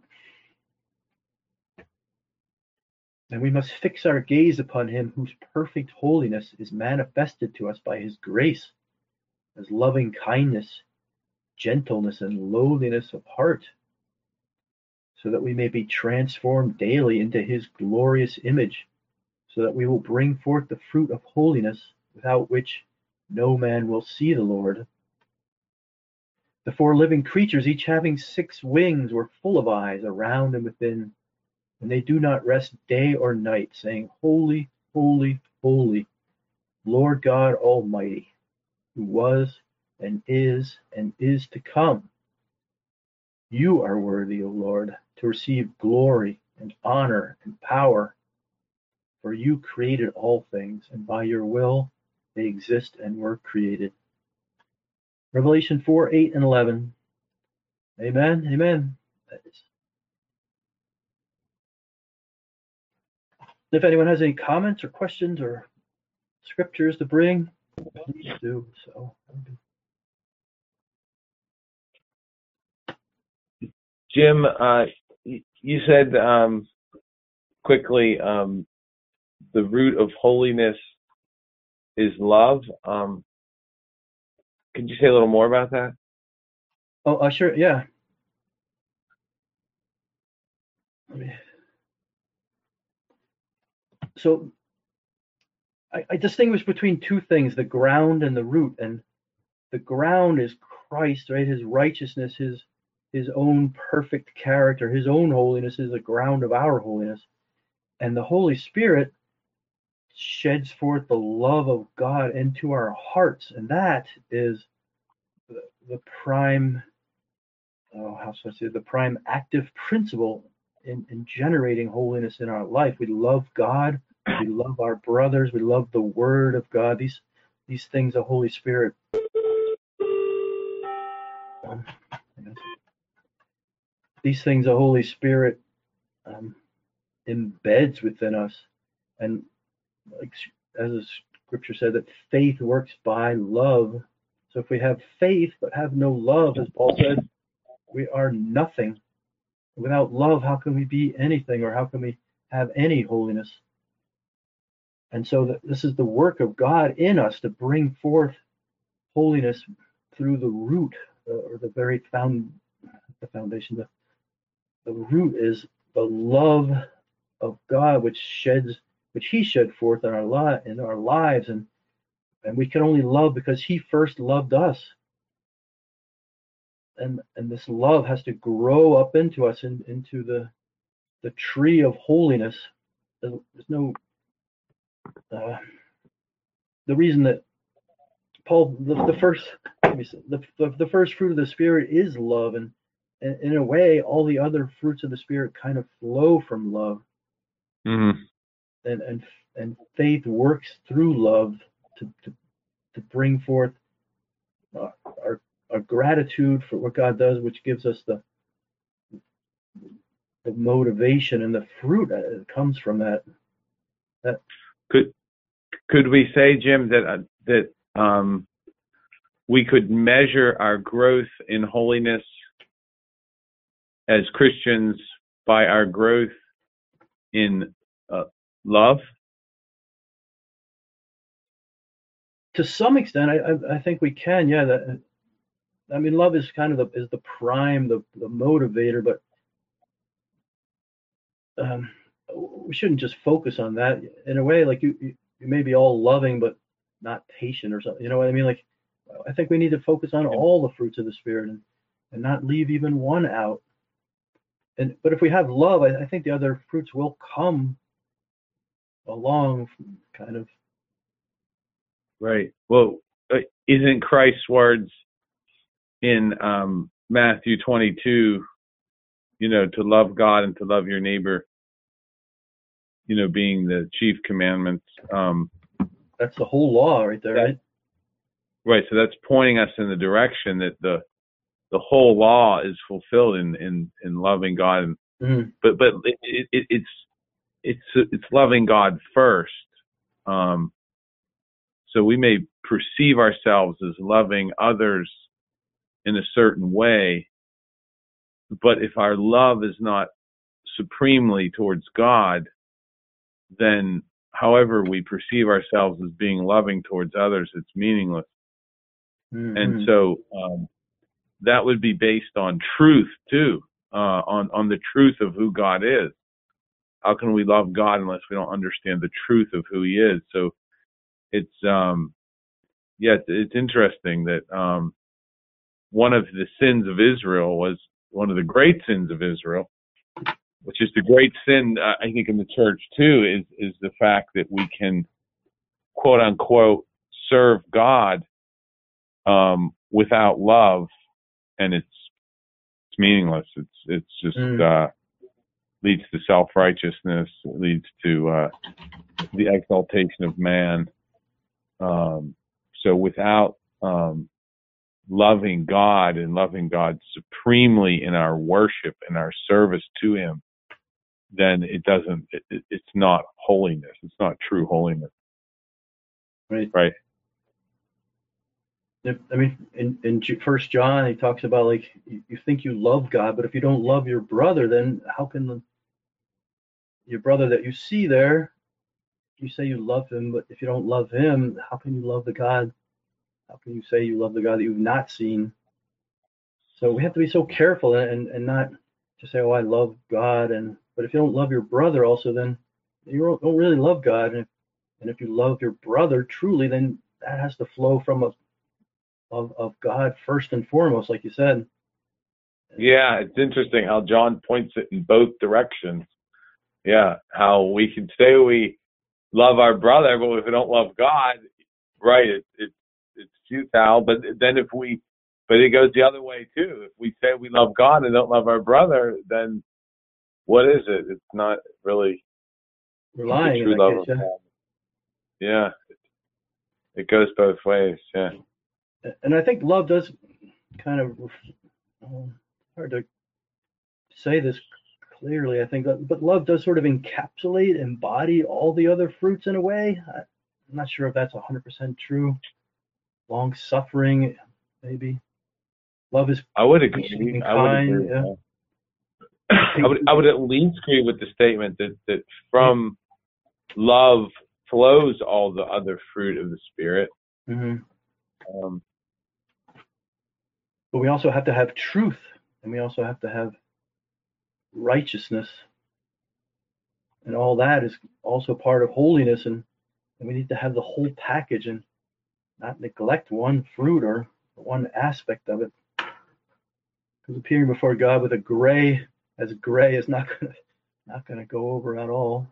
Speaker 1: And we must fix our gaze upon him whose perfect holiness is manifested to us by his grace, as loving kindness, gentleness, and lowliness of heart, so that we may be transformed daily into his glorious image, so that we will bring forth the fruit of holiness, without which no man will see the Lord. The four living creatures, each having 6 wings, were full of eyes around and within, and they do not rest day or night, saying, Holy, holy, holy, Lord God Almighty, who was and is to come. You are worthy, O Lord, to receive glory and honor and power, for you created all things, and by your will they exist and were created. Revelation 4, 8, and 11. Amen. Amen. If anyone has any comments or questions or scriptures to bring, please do so.
Speaker 2: Jim, you said quickly the root of holiness is love. Could you say a little more about that?
Speaker 1: Oh, sure, yeah. So I distinguish between 2 things, the ground and the root. And the ground is Christ, right? His righteousness, his own perfect character, his own holiness is the ground of our holiness. And the Holy Spirit sheds forth the love of God into our hearts. And that is the prime, the prime active principle in generating holiness in our life. We love God, we love our brothers, we love the Word of God. These things the Holy Spirit embeds within us. And like as the scripture said, that faith works by love. So if we have faith but have no love, as Paul said, we are nothing. Without love, how can we be anything, or how can we have any holiness? And so this is the work of God in us to bring forth holiness through the root, or the very foundation. The root is the love of God, which He shed forth in our lives, and we can only love because He first loved us. And this love has to grow up into us, into the tree of holiness. There's no the reason that Paul the first fruit of the Spirit is love, and in a way all the other fruits of the Spirit kind of flow from love.
Speaker 2: Mm-hmm.
Speaker 1: And faith works through love to bring forth our gratitude for what God does, which gives us the motivation, and the fruit that comes from that.
Speaker 2: Could we say, Jim, that we could measure our growth in holiness as Christians by our growth in love?
Speaker 1: To some extent, I think we can. Yeah, love is kind of the prime, the motivator, but we shouldn't just focus on that. In a way, like you may be all loving but not patient or something. You know what I mean? Like I think we need to focus on all the fruits of the Spirit and not leave even one out. But if we have love, I think the other fruits will come along, kind of.
Speaker 2: Right. Well, isn't Christ's words in Matthew 22, to love God and to love your neighbor, being the chief commandments?
Speaker 1: That's the whole law right there, right?
Speaker 2: Right. So that's pointing us in the direction that the whole law is fulfilled in loving God.
Speaker 1: Mm-hmm.
Speaker 2: But it's loving God first. So we may perceive ourselves as loving others in a certain way, but if our love is not supremely towards God, then however we perceive ourselves as being loving towards others, it's meaningless.
Speaker 1: Mm-hmm.
Speaker 2: And so that would be based on truth too, on the truth of who God is. How can we love God unless we don't understand the truth of who He is? So it's it's interesting that one of the sins of Israel was one of the great sins of Israel, which is the great sin I think in the church too, is the fact that we can quote unquote serve God without love, and it's meaningless. It's just leads to self-righteousness. It leads to the exaltation of man. So without loving God and loving God supremely in our worship and our service to Him, then it's not holiness. It's not true holiness. Right.
Speaker 1: I mean, in 1 John, he talks about like you think you love God, but if you don't love your brother, then how can your brother that you see there, you say you love him, but if you don't love him, how can you love the God? How can you say you love the God that you've not seen? So we have to be so careful and not just say, oh, I love God, but if you don't love your brother also, then you don't really love God. And if you love your brother truly, then that has to flow from of God first and foremost, like you said.
Speaker 2: Yeah, it's interesting how John points it in both directions. Yeah, how we can say we love our brother, but if we don't love God, right, it's futile. But then but it goes the other way too. If we say we love God and don't love our brother, then what is it? It's not really
Speaker 1: we're lying.
Speaker 2: True love of God. Yeah, it goes both ways. Yeah,
Speaker 1: and I think love does kind of hard to say this clearly. I think, but love does sort of embody all the other fruits in a way. I'm not sure if that's 100% true. Long suffering, maybe. Love is.
Speaker 2: I would agree. I would agree.
Speaker 1: Yeah.
Speaker 2: I would at least agree with the statement that from love flows all the other fruit of the Spirit.
Speaker 1: Mm-hmm. But we also have to have truth, and we also have to have righteousness, and all that is also part of holiness. And we need to have the whole package and not neglect one fruit or one aspect of it. Because appearing before God with gray is not gonna go over at all.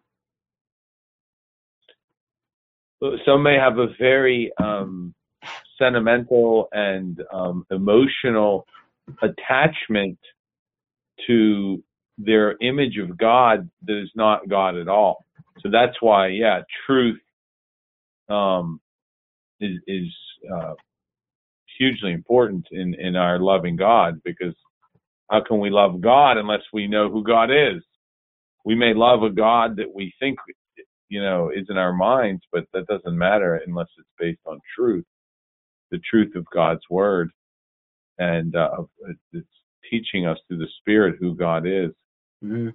Speaker 2: Some may have a very sentimental and emotional attachment to their image of God that is not God at all. So that's why, truth is hugely important in our loving God, because how can we love God unless we know who God is? We may love a God that we think, is in our minds, but that doesn't matter unless it's based on truth, the truth of God's word, and it's teaching us through the Spirit who God is.
Speaker 1: Mm-hmm.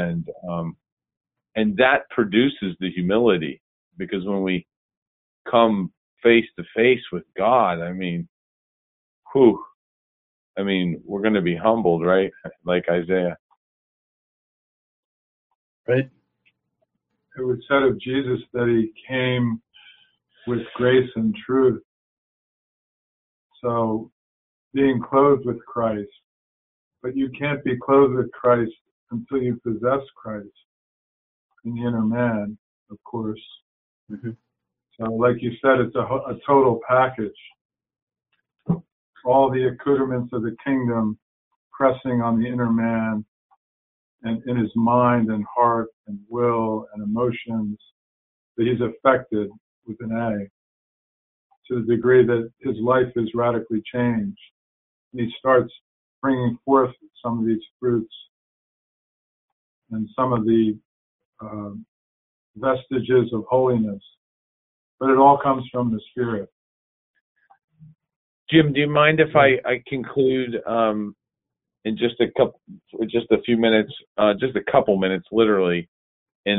Speaker 2: And that produces the humility, because when we come face to face with God, we're going to be humbled, right? Like Isaiah.
Speaker 1: Right.
Speaker 3: it was said of Jesus that he came with grace and truth. So being clothed with Christ, but you can't be clothed with Christ until you possess Christ in the inner man, of course.
Speaker 1: Mm-hmm.
Speaker 3: So like you said, it's a total package. All the accoutrements of the kingdom pressing on the inner man and in his mind and heart and will and emotions, that he's affected with an A, to the degree that his life is radically changed. And he starts bringing forth some of these fruits and some of the vestiges of holiness. But it all comes from the Spirit.
Speaker 2: Jim, do you mind if I conclude in just a few minutes, just a couple minutes, literally, in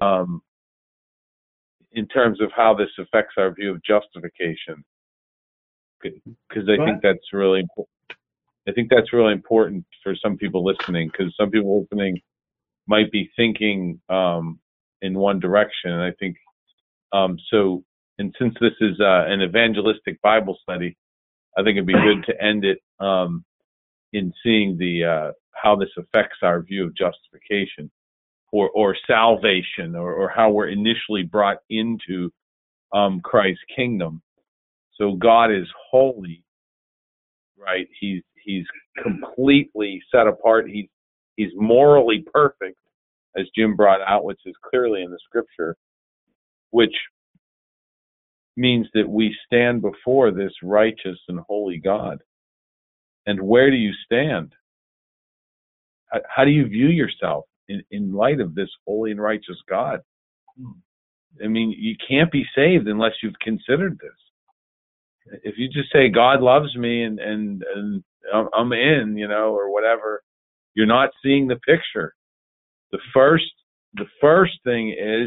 Speaker 2: terms of how this affects our view of justification? Because I think that's really important. I think that's really important for some people listening, because some people listening might be thinking in one direction. And I think so. And since this is an evangelistic Bible study, I think it'd be good to end it in seeing the how this affects our view of justification, or salvation, or how we're initially brought into Christ's kingdom. So God is holy, right? He's completely set apart. He's morally perfect, as Jim brought out, which is clearly in the Scripture, which means that we stand before this righteous and holy God. And where do you stand? How do you view yourself in light of this holy and righteous God? I mean, you can't be saved unless you've considered this. If you just say God loves me and I'm in, or whatever, you're not seeing the picture. The first thing is,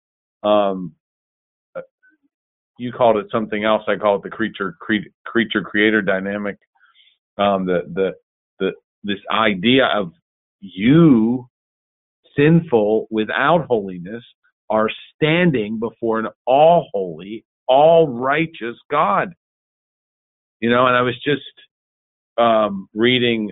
Speaker 2: you called it something else. I call it the creature creator dynamic. This idea of you, sinful, without holiness, are standing before an all holy, all righteous God. And I was just reading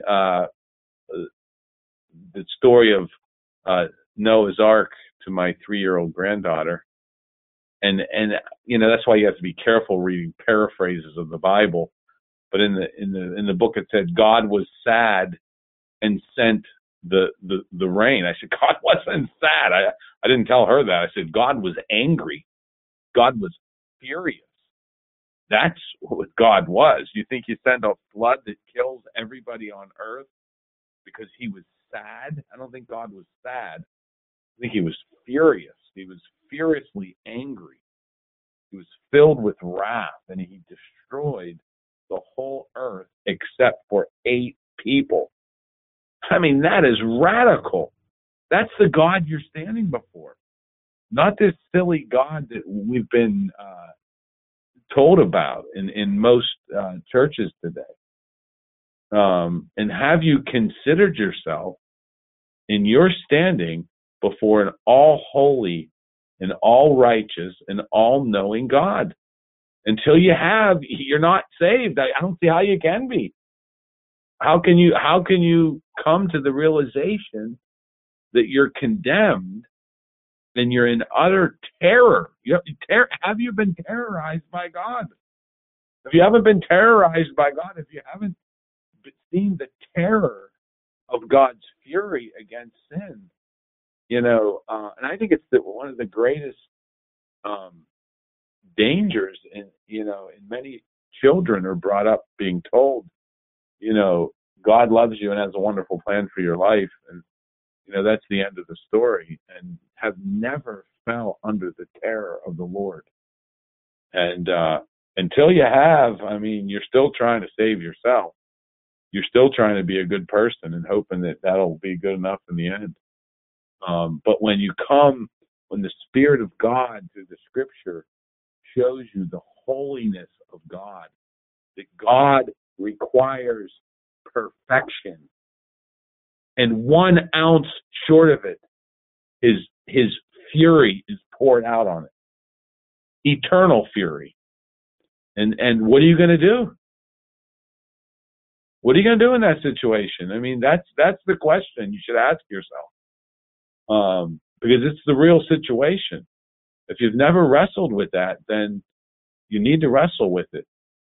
Speaker 2: the story of Noah's Ark to my 3-year-old granddaughter. And that's why you have to be careful reading paraphrases of the Bible. But in the book it said God was sad and sent the rain. I said, God wasn't sad. I didn't tell her that. I said God was angry. God was furious. That's what God was. You think you send a flood that kills everybody on earth because he was sad? I don't think God was sad. I think he was furious. He was furiously angry. He was filled with wrath, and he destroyed the whole earth except for 8 people. I mean, that is radical. That's the God you're standing before, not this silly God that we've been told about in most churches today. And have you considered yourself in your standing before an all holy and all righteous and all knowing God? Until you have, you're not saved. I don't see how you can be. How can you come to the realization that you're condemned and you're in utter terror? Have you been terrorized by God? If you haven't been terrorized by God, if you haven't seen the terror of God's fury against sin, and I think it's one of the greatest dangers in many children are brought up being told, God loves you and has a wonderful plan for your life, and that's the end of the story, and have never fell under the terror of the Lord. And until you have, you're still trying to save yourself. You're still trying to be a good person and hoping that that'll be good enough in the end. But when the Spirit of God through the Scripture shows you the holiness of God, that God requires perfection, and 1 ounce short of it, his fury is poured out on it. Eternal fury. And what are you going to do? What are you going to do in that situation? I mean, that's the question you should ask yourself. Because it's the real situation. If you've never wrestled with that, then you need to wrestle with it.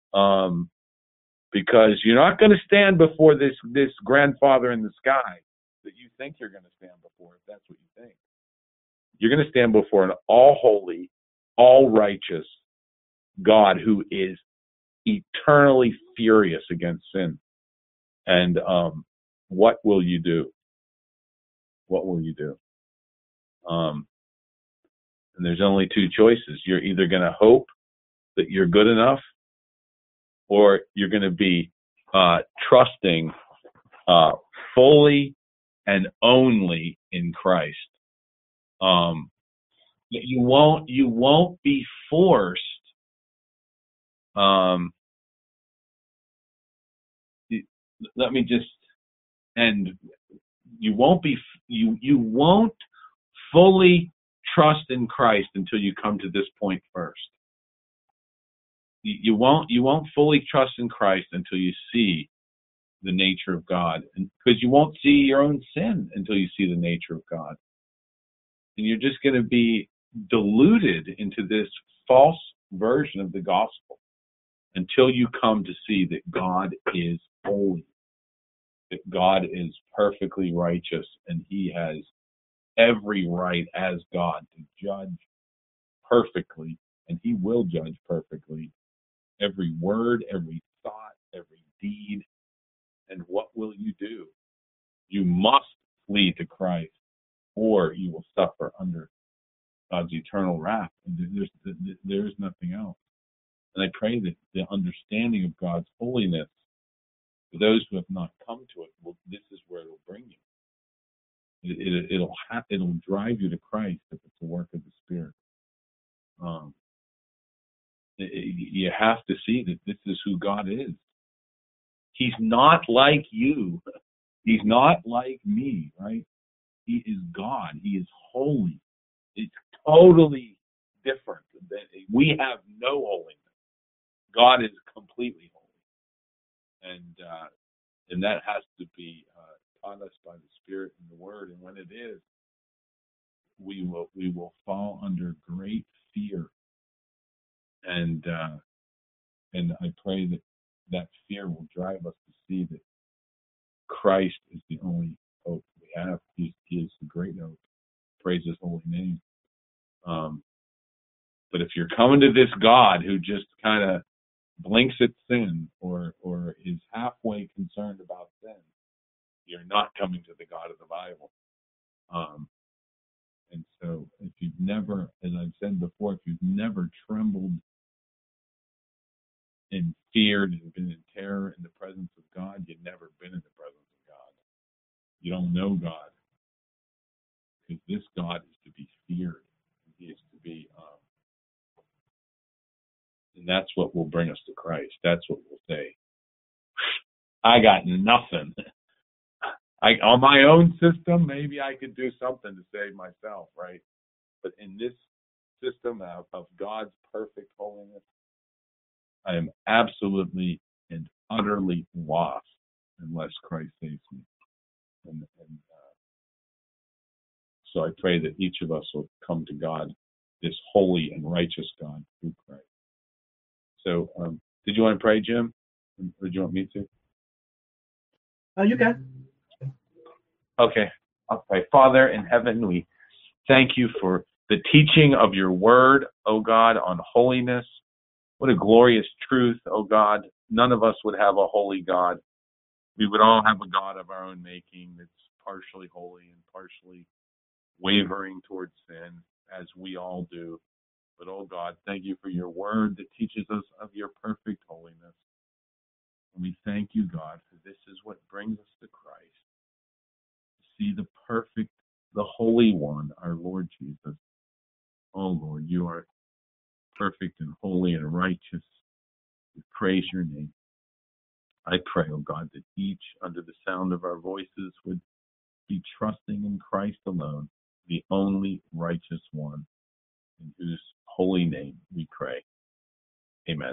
Speaker 2: Because you're not going to stand before this grandfather in the sky that you think you're going to stand before, if that's what you think. You're going to stand before an all-holy, all-righteous God who is eternally furious against sin. And what will you do? What will you do? And there's only two choices. You're either going to hope that you're good enough, or you're going to be trusting fully and only in Christ. You won't be forced. Let me just end. You won't fully trust in Christ until you come to this point first. You won't fully trust in Christ until you see the nature of God, because you won't see your own sin until you see the nature of God. And you're just going to be deluded into this false version of the gospel until you come to see that God is holy, that God is perfectly righteous, and he has every right as God to judge perfectly, and he will judge perfectly every word, every thought, every deed. And what will you do? You must flee to Christ, or you will suffer under God's eternal wrath. There's nothing else. And I pray that the understanding of God's holiness, for those who have not come to it, this is where it'll bring you. It'll drive you to Christ if it's a work of the Spirit. You have to see that this is who God is. He's not like you. He's not like me, right? He is God. He is holy. It's totally different. We have no holiness. God is completely holy. And that has to be taught us by the Spirit and the Word. And when it is, we will fall under great fear. And I pray that fear will drive us to see that Christ is the only hope we have. He is the great hope. Praise his holy name. But if you're coming to this God who just kind of blinks at sin or is halfway concerned about sin, you're not coming to the God of the Bible. And so if you've never, as I've said before, if you've never trembled and feared and been in terror in the presence of God, you've never been in the presence of God. You don't know God. Because this God is to be feared. He is to be, and that's what will bring us to Christ. That's what we'll say. I got nothing. On my own system, maybe I could do something to save myself, right? But in this system of God's perfect holiness, I am absolutely and utterly lost unless Christ saves me. And so I pray that each of us will come to God, this holy and righteous God, through Christ. So, did you want to pray, Jim? Or did you want me to?
Speaker 1: You can.
Speaker 2: Okay, I'll pray. Father in heaven, we thank you for the teaching of your word, O God, on holiness. What a glorious truth, O God. None of us would have a holy God. We would all have a God of our own making that's partially holy and partially wavering towards sin, as we all do. But, oh God, thank you for your word that teaches us of your perfect holiness. And we thank you, God, for this is what brings us to Christ. To see the perfect, the Holy One, our Lord Jesus. Oh, Lord, you are perfect and holy and righteous. We praise your name. I pray, oh God, that each under the sound of our voices would be trusting in Christ alone, the only righteous one, in whose holy name we pray. Amen.